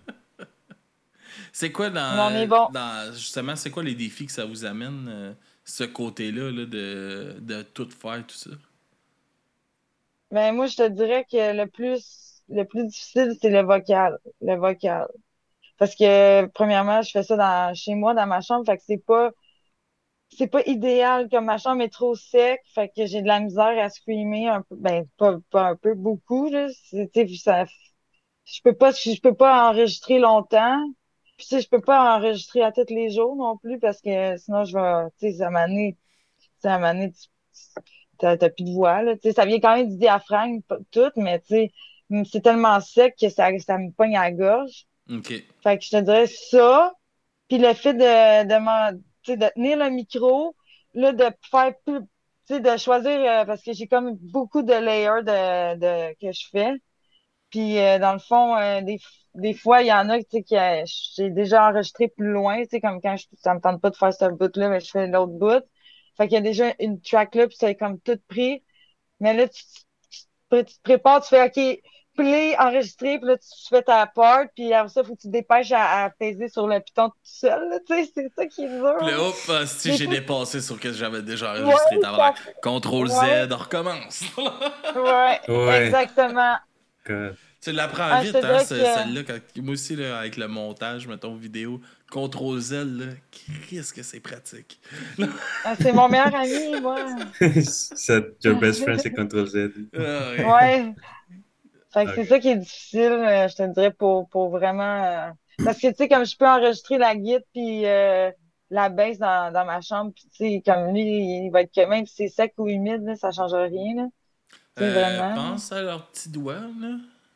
C'est quoi Mais on est dans, bon. dans justement, c'est quoi les défis que ça vous amène, euh, ce côté-là, là, de, de tout faire, tout ça? Ben, moi, je te dirais que le plus, le plus difficile, c'est le vocal. Le vocal. Parce que, premièrement, je fais ça dans, chez moi, dans ma chambre, fait que c'est pas, c'est pas idéal comme ma chambre est trop sec, fait que j'ai de la misère à screamer un peu, ben, pas, pas un peu, beaucoup, là. C'est, tu sais, ça, je peux pas, je peux pas enregistrer longtemps. Puis, tu sais, je peux pas enregistrer à tous les jours non plus parce que sinon, je vais, tu sais, ça m'année, tu sais, à un moment donné, tu t'as, t'as plus de voix, là. Tu sais, ça vient quand même du diaphragme, pas tout, mais tu sais, c'est tellement sec que ça, ça me pogne à la gorge. Ok. Fait que je te dirais ça. Puis le fait de, de, m'en- tu sais, de tenir le micro, là, de faire plus, tu sais, de choisir, euh, parce que j'ai comme beaucoup de layers de, de, que je fais. Puis euh, dans le fond, euh, des, des fois, il y en a, tu sais, que euh, j'ai déjà enregistré plus loin, tu sais, comme quand je, ça me tente pas de faire ce bout-là, mais je fais l'autre bout. Fait qu'il y a déjà une track là, puis c'est comme tout pris. Mais là, tu, tu, tu te prépares, tu fais OK, play, enregistrer, puis là, tu fais ta part, puis après ça, il faut que tu te dépêches à, à peser sur le piton tout seul, là, tu sais, c'est ça qui est dur. Puis là, Là. hop, ah, si Des j'ai fois, dépassé sur ce que j'avais déjà ouais, enregistré, t'as ça, contrôle Z, ouais, on recommence. ouais, Ouais. exactement. God. Tu l'apprends Ah, je te vite, hein, dirais ce- que, celle-là. Quand, moi aussi, là, avec le montage, mettons, vidéo, contrôle Z, là, qu'est-ce que c'est pratique. ah, c'est mon meilleur ami, moi. Ça, your best friend, c'est contrôle Z. Ah, ouais. Ouais. Fait que c'est Ok. ça qui est difficile, euh, je te dirais, pour, pour vraiment... euh, Parce que, tu sais, comme je peux enregistrer la guitare puis euh, la basse dans, dans ma chambre, puis tu sais, comme lui, il va être que même si c'est sec ou humide, là, ça change rien, là. Tu sais, Euh, vraiment. Là. pense à leurs petits doigts, là.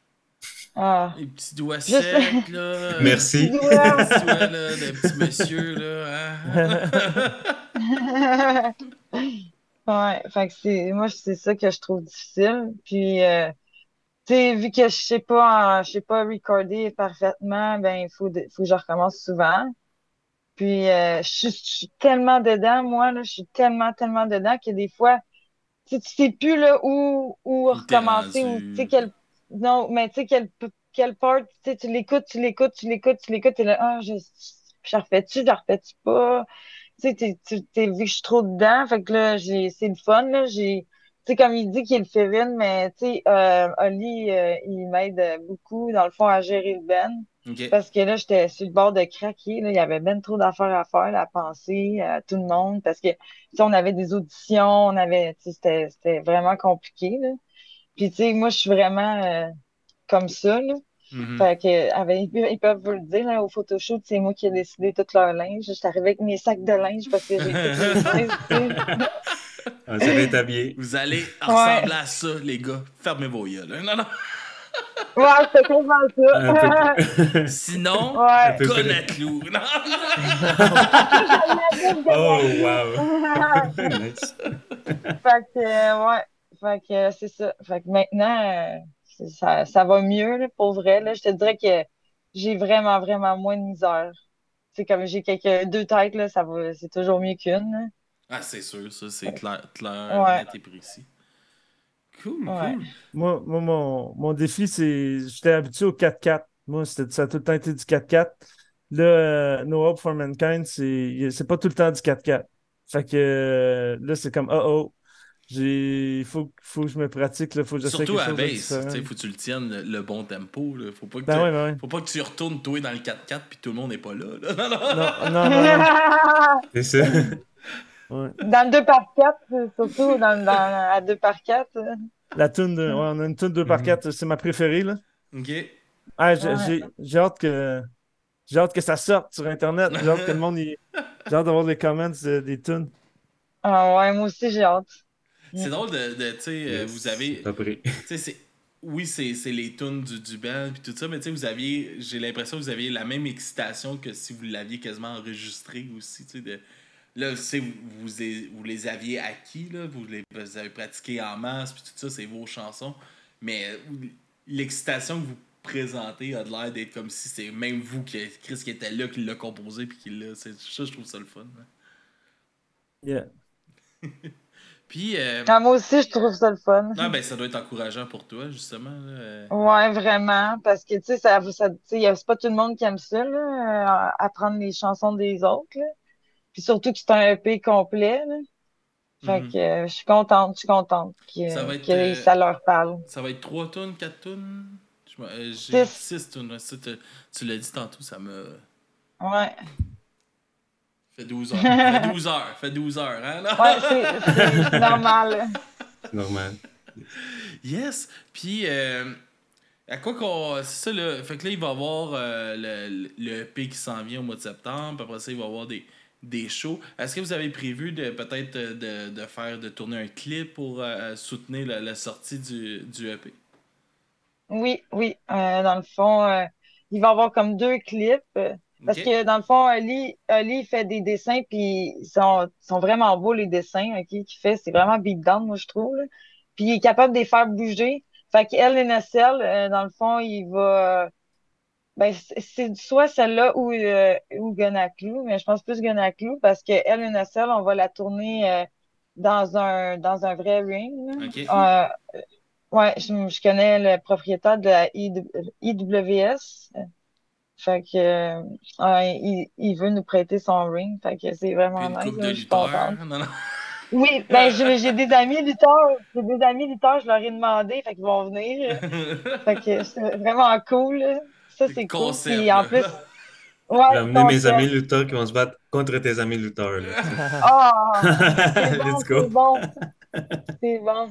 Ah. Les petits doigts Juste secs, là. euh, les petits Merci. Les doigts. petits doigts, là, de petit monsieur, là. Hein? Ouais, fait que c'est... Moi, c'est ça que je trouve difficile. Puis, euh, tu sais, vu que je sais pas, en- je sais pas recorder parfaitement, ben, il faut, de- faut que je recommence souvent. Puis euh, je, suis je suis tellement dedans, moi, là, je suis tellement, tellement dedans que des fois, tu sais, tu sais plus là, où, où Où t'es recommencer, ou tu sais rendu? quel. Non, mais tu sais, quel, quel part, tu sais, tu l'écoutes, tu l'écoutes, tu l'écoutes, tu l'écoutes, t'es là, ah, je, je refais-tu, je refais-tu pas? Tu sais, t'es, t'es, t'es- vu que je suis trop dedans, fait que là, j'ai, c'est le fun, là, j'ai. Tu sais, comme il dit qu'il le fait vite, mais tu sais, euh, Oli, euh, il m'aide beaucoup, dans le fond, à gérer le ben. Ok. Parce que là, j'étais sur le bord de craquer. Là. Il y avait ben trop d'affaires à faire, là, à penser à tout le monde. Parce que, tu sais, on avait des auditions, on avait, tu sais, c'était, c'était vraiment compliqué, là. Puis, tu sais, moi, je suis vraiment euh, comme ça, là. Mhm. Fait que, avec, ils peuvent vous le dire, là, au photoshoot, c'est moi qui ai décidé tout leur linge. J'étais arrivée avec mes sacs de linge parce que j'ai toutes les sizes, tu sais. On s'est rétabli. Vous allez Ouais, ressembler à ça, les gars. Fermez vos yeux, là. Non, non. ouais, c'était quasiment Un peu plus. ça. Sinon, Un Ouais. peu gun près. à clous. Non. Oh, wow. Nice. Fait que, euh, ouais. Fait que, euh, c'est ça. Fait que maintenant, euh, c'est- ça, ça va mieux, là, pour vrai, là. Je te dirais que j'ai vraiment, vraiment moins de misère. C'est comme j'ai quelques deux têtes, là, ça va, c'est toujours mieux qu'une, là. Ah, c'est sûr, ça, c'est clair, clair, Ouais, net et précis. Cool, ouais. cool. Moi, moi mon, mon défi, c'est. J'étais habitué au quatre quatre. Moi, c'était, ça a tout le temps été du quatre quatre. Là, euh, No Hope for Mankind, c'est c'est pas tout le temps du quatre quatre. Fait que euh, là, c'est comme, oh oh, j'ai, il faut, faut que je me pratique, il faut que j'essaie Surtout quelque à la chose de base, tu différent. sais, faut que tu le tiennes le, le bon tempo. Là. Faut pas que Ben tu ouais, ben ouais. faut pas que tu retournes toi dans le quatre quatre puis tout le monde n'est pas là. là. Non, non. Non, non, non, non. C'est ça. Ouais. Dans le deux par quatre, surtout dans, dans, à deux par quatre. La tune de, ouais, on a une tune deux par Mhm. quatre, c'est ma préférée, là. Ok. Ah, j'ai Ouais. j'ai- j'ai hâte que, j'ai hâte que ça sorte sur Internet. J'ai hâte que le monde y... J'ai hâte d'avoir les comments euh, des tunes. Ah ouais, moi aussi, j'ai hâte. Mm. C'est drôle de, de tu sais, euh, vous Yes, c'est avez. pas prêt. Tu sais, c'est. Oui, c'est c'est les tunes du, du band puis tout ça, mais tu sais, vous aviez. J'ai l'impression que vous aviez la même excitation que si vous l'aviez quasiment enregistré aussi, tu sais. De, là, tu sais, vous, vous, les- vous les aviez acquis, là, vous les vous avez pratiqué en masse, puis tout ça, c'est vos chansons. Mais euh, l'excitation que vous présentez a de l'air d'être comme si c'est même vous, qui, Chris, qui était là, qui l'a composé, puis qui l'a. c'est- Ça, je trouve ça le fun. Hein. Yeah. Puis, euh, Ah, moi aussi, je trouve ça le fun. ah, ben, ça doit être encourageant pour toi, justement. Là. euh. Ouais, vraiment, parce que, tu sais, ça, ça, tu sais, y a- c'est pas tout le monde qui aime ça, là, euh, apprendre les chansons des autres, là. Puis surtout que c'est un E P complet, là. Fait Mhm. que euh, je suis contente, je suis contente Ça que, va être. que euh, ça leur parle. Ça va être trois tonnes, quatre tonnes. Je m'en- euh, J'ai Six, six tonnes. Ouais, ça, te- tu l'as dit tantôt, ça me. ouais. Fait douze heures. Fait douze heures. Fait douze heures, hein? non? Ouais, c'est, c'est, c'est normal, là. C'est normal. Yes! Puis, euh, à quoi qu'on. C'est ça, là. Fait que là, il va y avoir euh, le, le E P qui s'en vient au mois de septembre. Puis après ça, il va y avoir des, des shows. Est-ce que vous avez prévu de peut-être euh, de, de faire, de tourner un clip pour euh, soutenir la, la sortie du, du E P? Oui, oui. Euh, dans le fond, euh, il va y avoir comme deux clips. euh, Ok? Parce que dans le fond, Ali, Ali il fait des dessins, puis ils sont, ils sont vraiment beaux, les dessins, ok, qu'il fait. C'est vraiment beatdown, moi, je trouve, là. Puis il est capable de les faire bouger. Fait qu'elle, N S L, euh, dans le fond, il va. Ben, c'est c'est soit celle-là ou, euh, ou Gonaclou, mais je pense plus Gonaclou parce que elle, N S L, on va la tourner euh, dans un dans un vrai ring, Ok? là. Euh, ouais, je, je connais le propriétaire de la I W S. Fait que euh, ouais, il, il veut nous prêter son ring. Fait que c'est Puis vraiment une nice, coupe de là, je suis contente. lutteurs. Non, non. Oui, ben j'ai j'ai des amis lutteurs. J'ai des amis lutteurs, je leur ai demandé, fait qu'ils vont venir. Fait que c'est vraiment cool, là. Ça, c'est cool. Concept, Puis en là. plus, Je vais ouais, amener mes amis concept. lutteurs qui vont se battre contre tes amis lutteurs, là, tu sais. Ah, c'est bon, Let's c'est go. bon, c'est bon.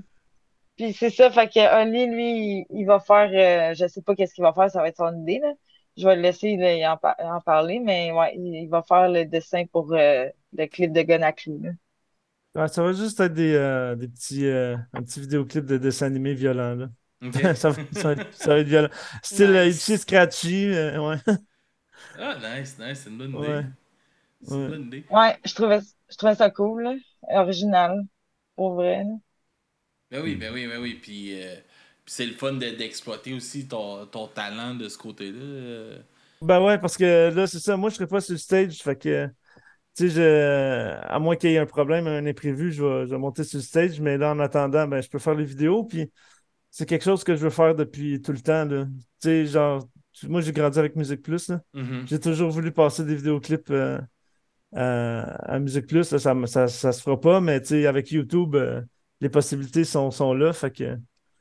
Puis c'est ça, fait que Oli, lui, il, il va faire, euh, je sais pas qu'est-ce qu'il va faire, ça va être son idée, là. Je vais le laisser là, en, par- en parler, mais ouais, il, il va faire le dessin pour euh, le clip de Gonaclou, là. Ouais, ça va juste être des, euh, des petits, euh, un petit vidéoclip de dessin animé violent, là. Ok. Ça va, ça va être, ça va être violent. Style euh, Itchy Nice. Scratchy, euh, ouais. Ah, nice, nice, c'est une bonne idée. Ouais, C'est une ouais. bonne idée. Ouais, je trouvais, je trouvais ça cool, là. Original, pour vrai, là. Ben oui, ben Mhm. oui, ben oui. Puis, euh, puis c'est le fun de- d'exploiter aussi ton, ton talent de ce côté-là. euh. Ben ouais, parce que là, c'est ça, moi je serais pas sur le stage, fait que, tu sais, je- à moins qu'il y ait un problème, un imprévu, je vais, je vais monter sur le stage, mais là, en attendant, ben, je peux faire les vidéos, puis c'est quelque chose que je veux faire depuis tout le temps, là. Tu sais, genre, moi j'ai grandi avec Musique Plus, là. Mhm. J'ai toujours voulu passer des vidéoclips euh, à, à Musique Plus, là, ça, me- ça, ça se fera pas, mais tu sais, avec YouTube, euh, les possibilités sont, sont là, fait que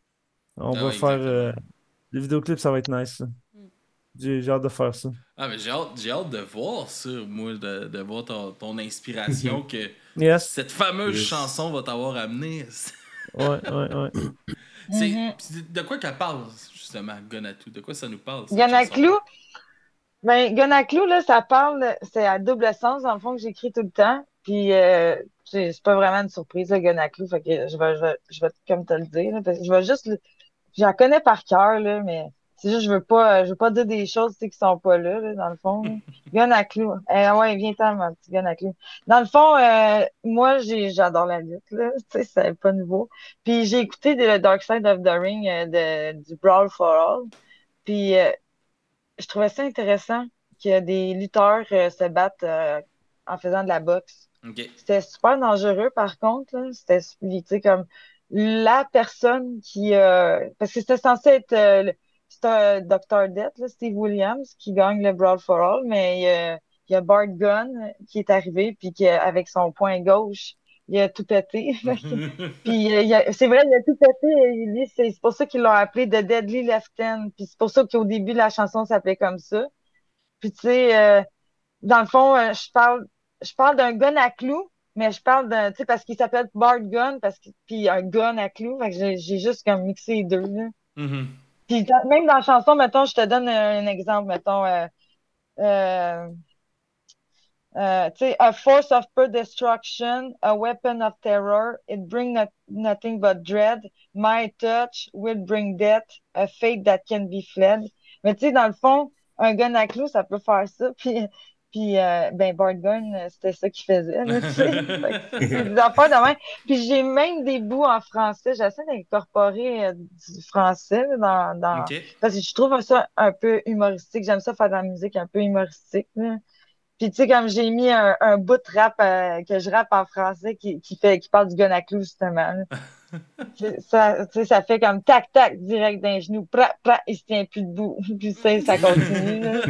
on Ah va ouais, faire exactement. euh, les vidéoclips, ça va être nice, ça. J'ai j'ai hâte de faire ça. Ah, mais j'ai hâte, j'ai hâte de voir ça, moi, de, de voir ton, ton inspiration que Yes. cette fameuse Yes. chanson va t'avoir amené. Ouais, ouais, ouais. C'est, Mhm. c'est de quoi qu'elle parle, justement, Gonatou? De quoi ça nous parle, cette chanson-là? Gonaclou, ben, Gonaclou, là, ça parle, c'est à double sens, dans le fond, que j'écris tout le temps. Puis, euh, c'est c'est pas vraiment une surprise, là, Gonaclou. Fait que je vais, je vais, je vais comme te le dire, là, parce que je vais juste, le- j'en connais par cœur, là, mais c'est juste, je veux pas, je veux pas dire des choses, tu sais, qui sont pas là, là, dans le fond, là. Gonaclou. Eh, ouais, viens-t'en, mon petit Gonaclou. Dans le fond, euh, moi, j'ai, j'adore la lutte, là. Tu sais, c'est pas nouveau. Puis, j'ai écouté The Dark Side of the Ring, euh, de, du Brawl for All. Puis, euh, je trouvais ça intéressant que des lutteurs euh, se battent euh, en faisant de la boxe. Ok. C'était super dangereux, par contre, là. C'était, tu sais, comme la personne qui... euh, parce que c'était censé être euh, le, c'est un docteur Death, là, Steve Williams, qui gagne le Brawl for All, mais il y a, il y a Bart Gunn qui est arrivé, puis qui, avec son poing gauche, il a tout pété. Puis euh, il a- c'est vrai, il a tout pété. Il dit, c'est c'est pour ça qu'ils l'ont appelé The Deadly Left Hand. Puis c'est pour ça qu'au début, la chanson s'appelait comme ça. Puis tu sais, euh, dans le fond, euh, je parle, je parle d'un gun à clous, mais je parle d'un, tu sais, parce qu'il s'appelle Bart Gun, parce que, puis un gun à clous. Fait que j'ai j'ai juste comme mixé les deux, là. Mhm. Puis dans- même dans la chanson, mettons, je te donne un, un exemple, mettons, euh, euh, euh, tu sais, a force of pure destruction, a weapon of terror, it bring not, nothing but dread. My touch will bring death, a fate that can be fled. Mais tu sais, dans le fond, un gun à clous, ça peut faire ça. Puis, puis euh, ben, Bart Gunn, euh, c'était ça qu'il faisait, là, tu sais. Fait que c'est des affaires de même. Puis j'ai même des bouts en français. J'essaie d'incorporer euh, du français là, dans, dans... OK. Parce que je trouve ça un peu humoristique. J'aime ça faire de la musique un peu humoristique, là. Puis tu sais, comme j'ai mis un, un bout de rap euh, que je rappe en français qui, qui fait qui parle du gun à clous, justement. Là. Que Ça, tu sais, ça fait comme tac tac direct d'un genou, pra, pra, il se tient plus debout. Puis tu sais, ça continue. Là.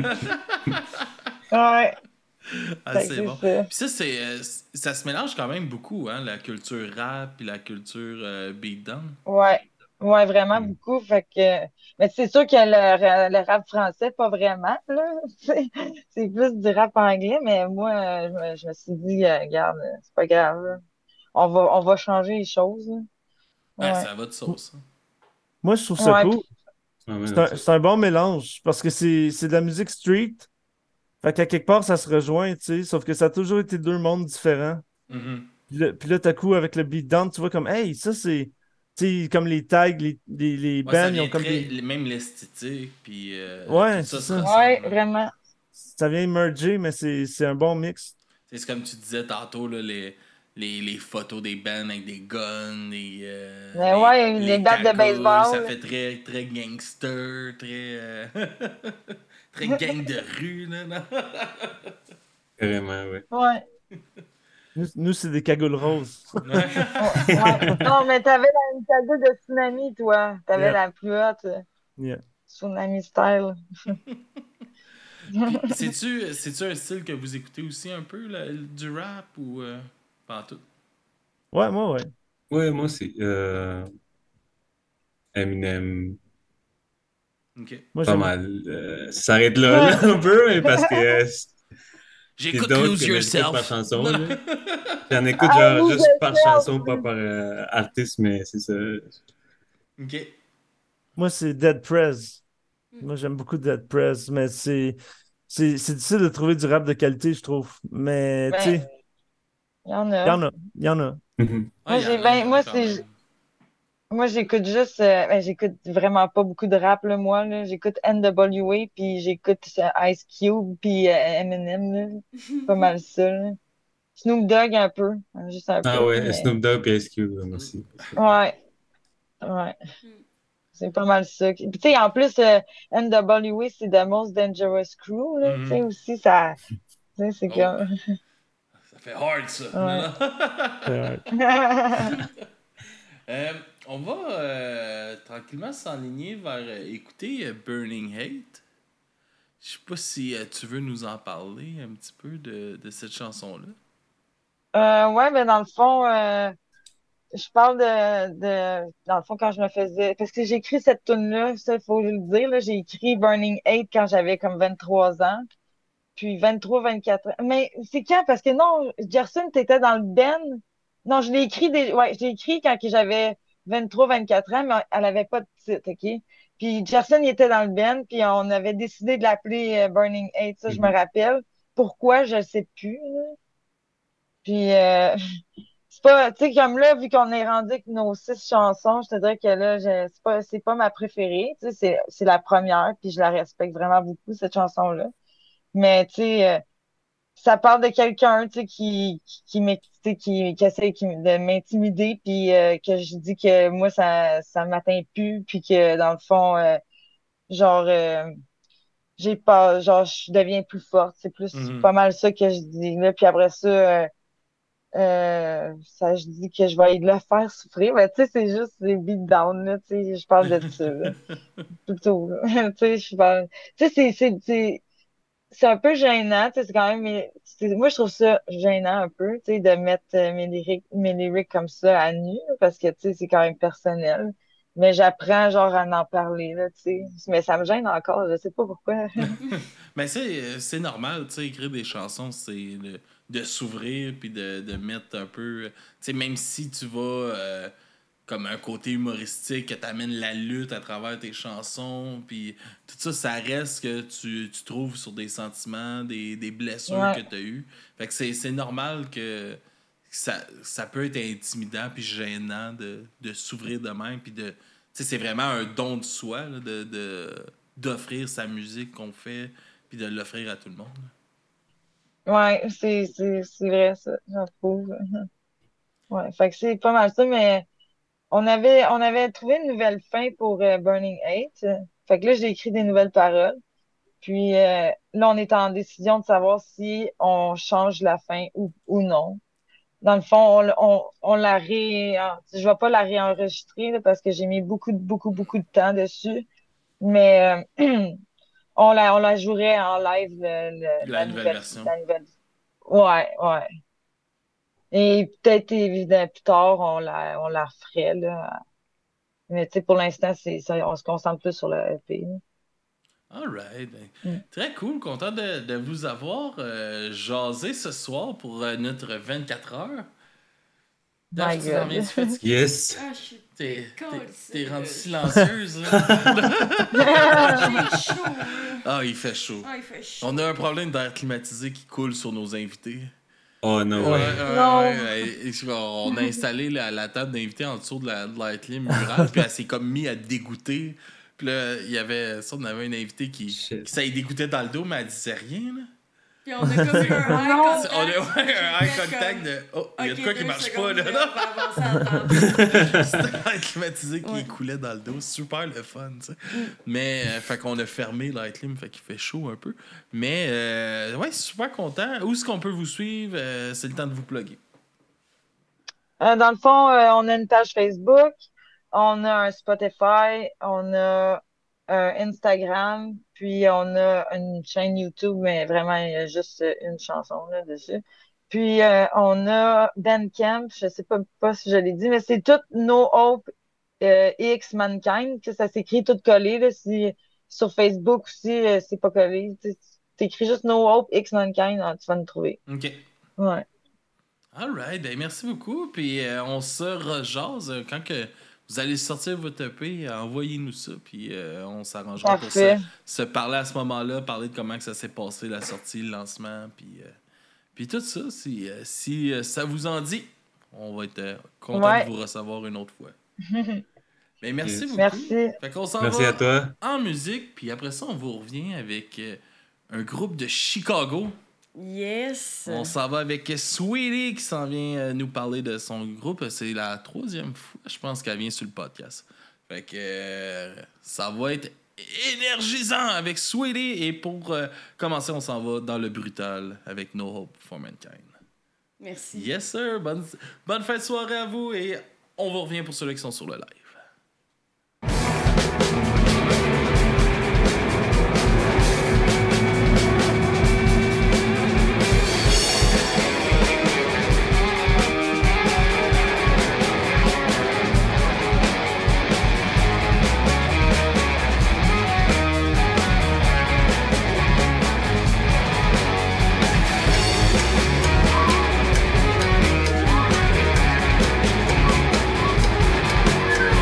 Ouais, Ah, fait que c'est c'est bon. ça. Puis ça, c'est, euh, c- ça se mélange quand même beaucoup, hein, la culture rap et la culture euh, beatdown. Ouais. Ouais, vraiment beaucoup. Fait que mais c'est sûr que le, ra- le rap français, pas vraiment, là. C'est c'est plus du rap anglais, mais moi, euh, je me, je me suis dit, euh, regarde, euh, c'est pas grave. Là. On va on va changer les choses. Là. Ouais, Ouais. ça va de sauce. Hein. Moi, je trouve ça Ouais, cool. puis Ah ouais, C'est non, un, c'est- c'est un bon mélange parce que c'est c'est de la musique street. Fait qu'à quelque part, ça se rejoint, tu sais. Sauf que ça a toujours été deux mondes différents. Mhm. Puis là, puis là, t'as coup, avec le beatdown, tu vois comme, hey, ça, c'est. Tu sais, comme les tags, les, les, les Ouais, ça bands, ils ont vient comme très. des. Même l'esthétique, puis euh, tout Ouais, c'est ça se ça. ouais, ressemble. Hein. vraiment. Ça vient merger, mais c'est c'est un bon mix. C'est c'est comme tu disais tantôt, là, les, les, les photos des bands avec des guns, les, euh, Mais les, ouais, les les battes de cagoules, ça baseball. fait très, très gangster, très, euh, très gang de rue. Là, non? carrément, ouais. Ouais, Nous, nous, c'est des cagoules roses. ouais, ouais. Non, mais t'avais la une cadeau de tsunami, toi. T'avais Yeah, la plus haute, euh, yeah. tsunami style. Puis, c'est-tu, c'est-tu un style que vous écoutez aussi un peu, là, du rap ou euh, pas en tout? Ouais, moi, ouais. Ouais, moi aussi. Euh, Eminem, Ok. Moi, pas j'aime beaucoup. mal. Euh, ça s'arrête là, là, un peu, mais parce que euh, c'est J'écoute d'autres Lose que ben, j'écoute par Yourself. chanson, Non, non. là. J'en écoute I genre lose juste par chanson, pas yourself. par euh, artiste, mais c'est ça. Ok. Moi, c'est Dead Prez. Moi, j'aime beaucoup Dead Prez, mais c'est. C'est c'est difficile de trouver du rap de qualité, je trouve. Mais, tu Ben, sais, il y en il y a. en a. Il y en a. Mhm. Ah, Moi, il y j'ai en a, il y ben, en a moi, quand c'est, même. moi, j'écoute juste, euh, ben, j'écoute vraiment pas beaucoup de rap, là, moi, là. J'écoute N W A, puis j'écoute euh, Ice Cube, puis euh, Eminem, là. Pas mal ça, là. Snoop Dogg, un peu. hein, Juste un Ah peu, ouais, mais. Snoop Dogg et Ice Cube, moi Mm. aussi. Ouais, ouais. C'est pas mal ça. Puis, tu sais, en plus, euh, N W A, c'est The Most Dangerous Crew, là. Tu sais, Mhm. aussi, ça. Tu sais, c'est Oh, comme. ça fait hard, ça. Non, Ouais. non. Ouais. Euh, on va euh, tranquillement s'enligner vers euh, écouter euh, Burning Hate. Je sais pas si euh, tu veux nous en parler un petit peu de, de cette chanson-là. Euh, ouais, mais dans le fond, euh, je parle de, de. Dans le fond, quand je me faisais. Parce que j'ai écrit cette tune-là, ça, il faut le dire, là. J'ai écrit Burning Hate quand j'avais comme vingt-trois ans. Puis vingt-trois, vingt-quatre ans. Mais c'est quand? Parce que non, Gerson, t'étais dans le band. Non, je l'ai écrit des... ouais, je l'ai écrit quand que j'avais vingt-trois, vingt-quatre ans, mais elle avait pas de titre, OK? Puis Gerson, il était dans le band, puis on avait décidé de l'appeler euh, Burning Eight, ça, je me Mhm. rappelle. Pourquoi, je sais plus, là. Puis, euh, c'est pas, tu sais, comme là, vu qu'on est rendu avec nos six chansons, je te dirais que là, je- c'est pas, c'est pas ma préférée, tu sais, c'est, c'est la première, puis je la respecte vraiment beaucoup, cette chanson-là. Mais, tu sais, euh, ça parle de quelqu'un, tu sais, qui, qui, qui, m'ex- tu sais, qui, qui essaie qui- de m'intimider, puis euh, que je dis que moi, ça, ça m'atteint plus, puis que dans le fond, euh, genre, euh, j'ai pas, genre, je deviens plus forte. C'est plus Mhm. pas mal ça que je dis, là. Puis après ça, euh, Euh, ça, je dis que je vais le faire souffrir. Mais tu sais, c'est juste des beatdowns, là. Tu sais, je parle de ça, là. Plutôt, là. Tu sais, je parle. Tu sais, c'est, c'est, c'est, c'est un peu gênant, tu sais, c'est quand même. mais c'est- Moi, je trouve ça gênant un peu, tu sais, de mettre euh, mes lyrics, mes lyrics comme ça à nu, là, parce que, tu sais, c'est quand même personnel. Mais j'apprends, genre, à en parler, là, tu sais. Mais ça me gêne encore, je sais pas pourquoi. Mais c'est, c'est normal, tu sais, écrire des chansons, c'est de, de s'ouvrir puis de, de mettre un peu. Tu sais, même si tu vas euh, comme un côté humoristique, que t'amènes la lutte à travers tes chansons, puis tout ça, ça reste que tu, tu trouves sur des sentiments, des, des blessures que Ouais, t'as eues. Fait que c'est, c'est normal que ça, ça peut être intimidant puis gênant de, de s'ouvrir de même, puis de. Tu sais, c'est vraiment un don de soi, là, de, de, d'offrir sa musique qu'on fait puis de l'offrir à tout le monde. ouais, c'est, c'est, c'est vrai, ça, j'en trouve. Ouais, fait que c'est pas mal ça, mais on avait, on avait trouvé une nouvelle fin pour euh, Burning Eight. Fait que là, j'ai écrit des nouvelles paroles. Puis euh, là, on est en décision de savoir si on change la fin ou, ou non. Dans le fond, on, on, on la ré... Je vais pas la réenregistrer là, parce que j'ai mis beaucoup, beaucoup, beaucoup de temps dessus. Mais euh, on la, on la jouerait en live, le- le- La la nouvelle nouvelle, version. la nouvelle. Ouais, ouais. Et peut-être évidemment plus tard, on la, on la referait, là. Mais tu sais, pour l'instant, c'est ça, on se concentre plus sur le E P. Là. Alright. Ben, Mm. très cool. Content de, de vous avoir euh, jasé ce soir pour euh, notre vingt-quatre heures. My Dave, tu t'en viens-tu God. fatigué? Yes. Ah, je suis T'es, colle, t'es, t'es ça. rendue silencieuse. là. J'ai chaud, là. Ah, il fait chaud. Ah, il fait chaud. On a un problème d'air climatisé qui coule sur nos invités. Oh, no Ouais, way. ouais, Non. ouais, ouais. Et- et on a installé la, la table d'invités en dessous de la, de la clim murale, puis elle s'est comme mis à dégoûter. Puis là, il y avait ça, on avait une invitée qui, Shit. qui ça lui dégoûtait dans le dos, mais elle disait rien. Là. Puis on a comme eu un eye Non. contact. On a ouais, un eye Fait contact comme, de oh, il y a de ok, quoi qui deux marche secondes, pas là. on Non? va avancer à table. C'était l'air climatisé qui Ouais. coulait dans le dos. Super le fun, tu sais. Mais, euh, fait qu'on a fermé l'air-clim, fait qu'il fait chaud un peu. Mais, euh, ouais, super content. Où est-ce qu'on peut vous suivre? Euh, c'est le temps de vous plugger. Euh, dans le fond, euh, on a une page Facebook, on a un Spotify, on a un Instagram, puis on a une chaîne YouTube, mais vraiment, il y a juste euh, une chanson là, dessus. Puis euh, on a Bandcamp, je sais pas, pas si je l'ai dit, mais c'est tout No Hope euh, X Mankind, que ça s'écrit tout collé. Là, si, sur Facebook aussi, euh, c'est pas collé. Tu t'écris juste No Hope X Mankind, ah, tu vas nous trouver. OK. Ouais. Alright, ben merci beaucoup. Puis euh, on se rejase euh, quand que vous allez sortir votre E P, euh, envoyez-nous ça. Puis euh, on s'arrangera pour se, Parfait. se parler à ce moment-là, parler de comment que ça s'est passé, la sortie, le lancement. Puis, euh, puis tout ça, si, euh, si euh, ça vous en dit, on va être euh, content Ouais. de vous recevoir une autre fois. Ben merci Yes. beaucoup. Merci. Fait qu'on s'en Merci va à toi. en musique, puis après ça, on vous revient avec euh, un groupe de Chicago. Yes. On s'en va avec Sweetie qui s'en vient euh, nous parler de son groupe. C'est la troisième fois, je pense, qu'elle vient sur le podcast. Fait que euh, ça va être énergisant avec Sweetie. Et pour euh, commencer, on s'en va dans le brutal avec No Hope for Mankind. Merci. Yes, sir. Bonne, bonne fin de soirée à vous et on vous revient pour ceux qui sont sur le live. Thank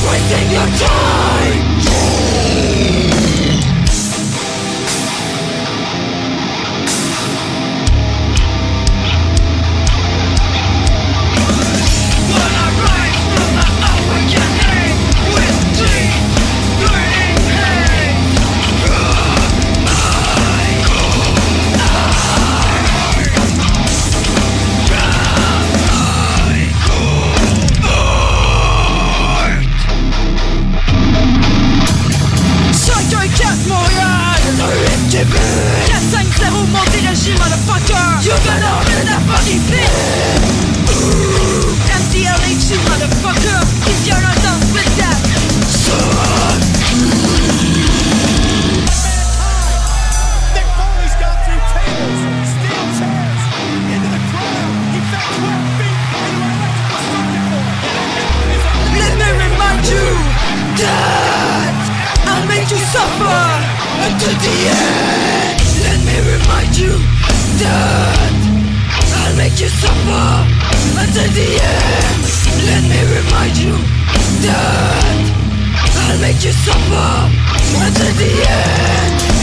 wasting your time. When I rise from the awakening with deep burning pain, Quatre Montréal, quatre cinq zéro monter régime, motherfucker. You got all in that fucking pit. M T L H C, motherfucker. If you're not done with that, son. Nick Foley's gone through tables, steel chairs, into the crowd. He fell twelve feet into an electrical circuit board. Let me remind you that I'll make you suffer until the end. Let me remind you that I'll make you suffer until the end. Let me remind you that I'll make you suffer until the end.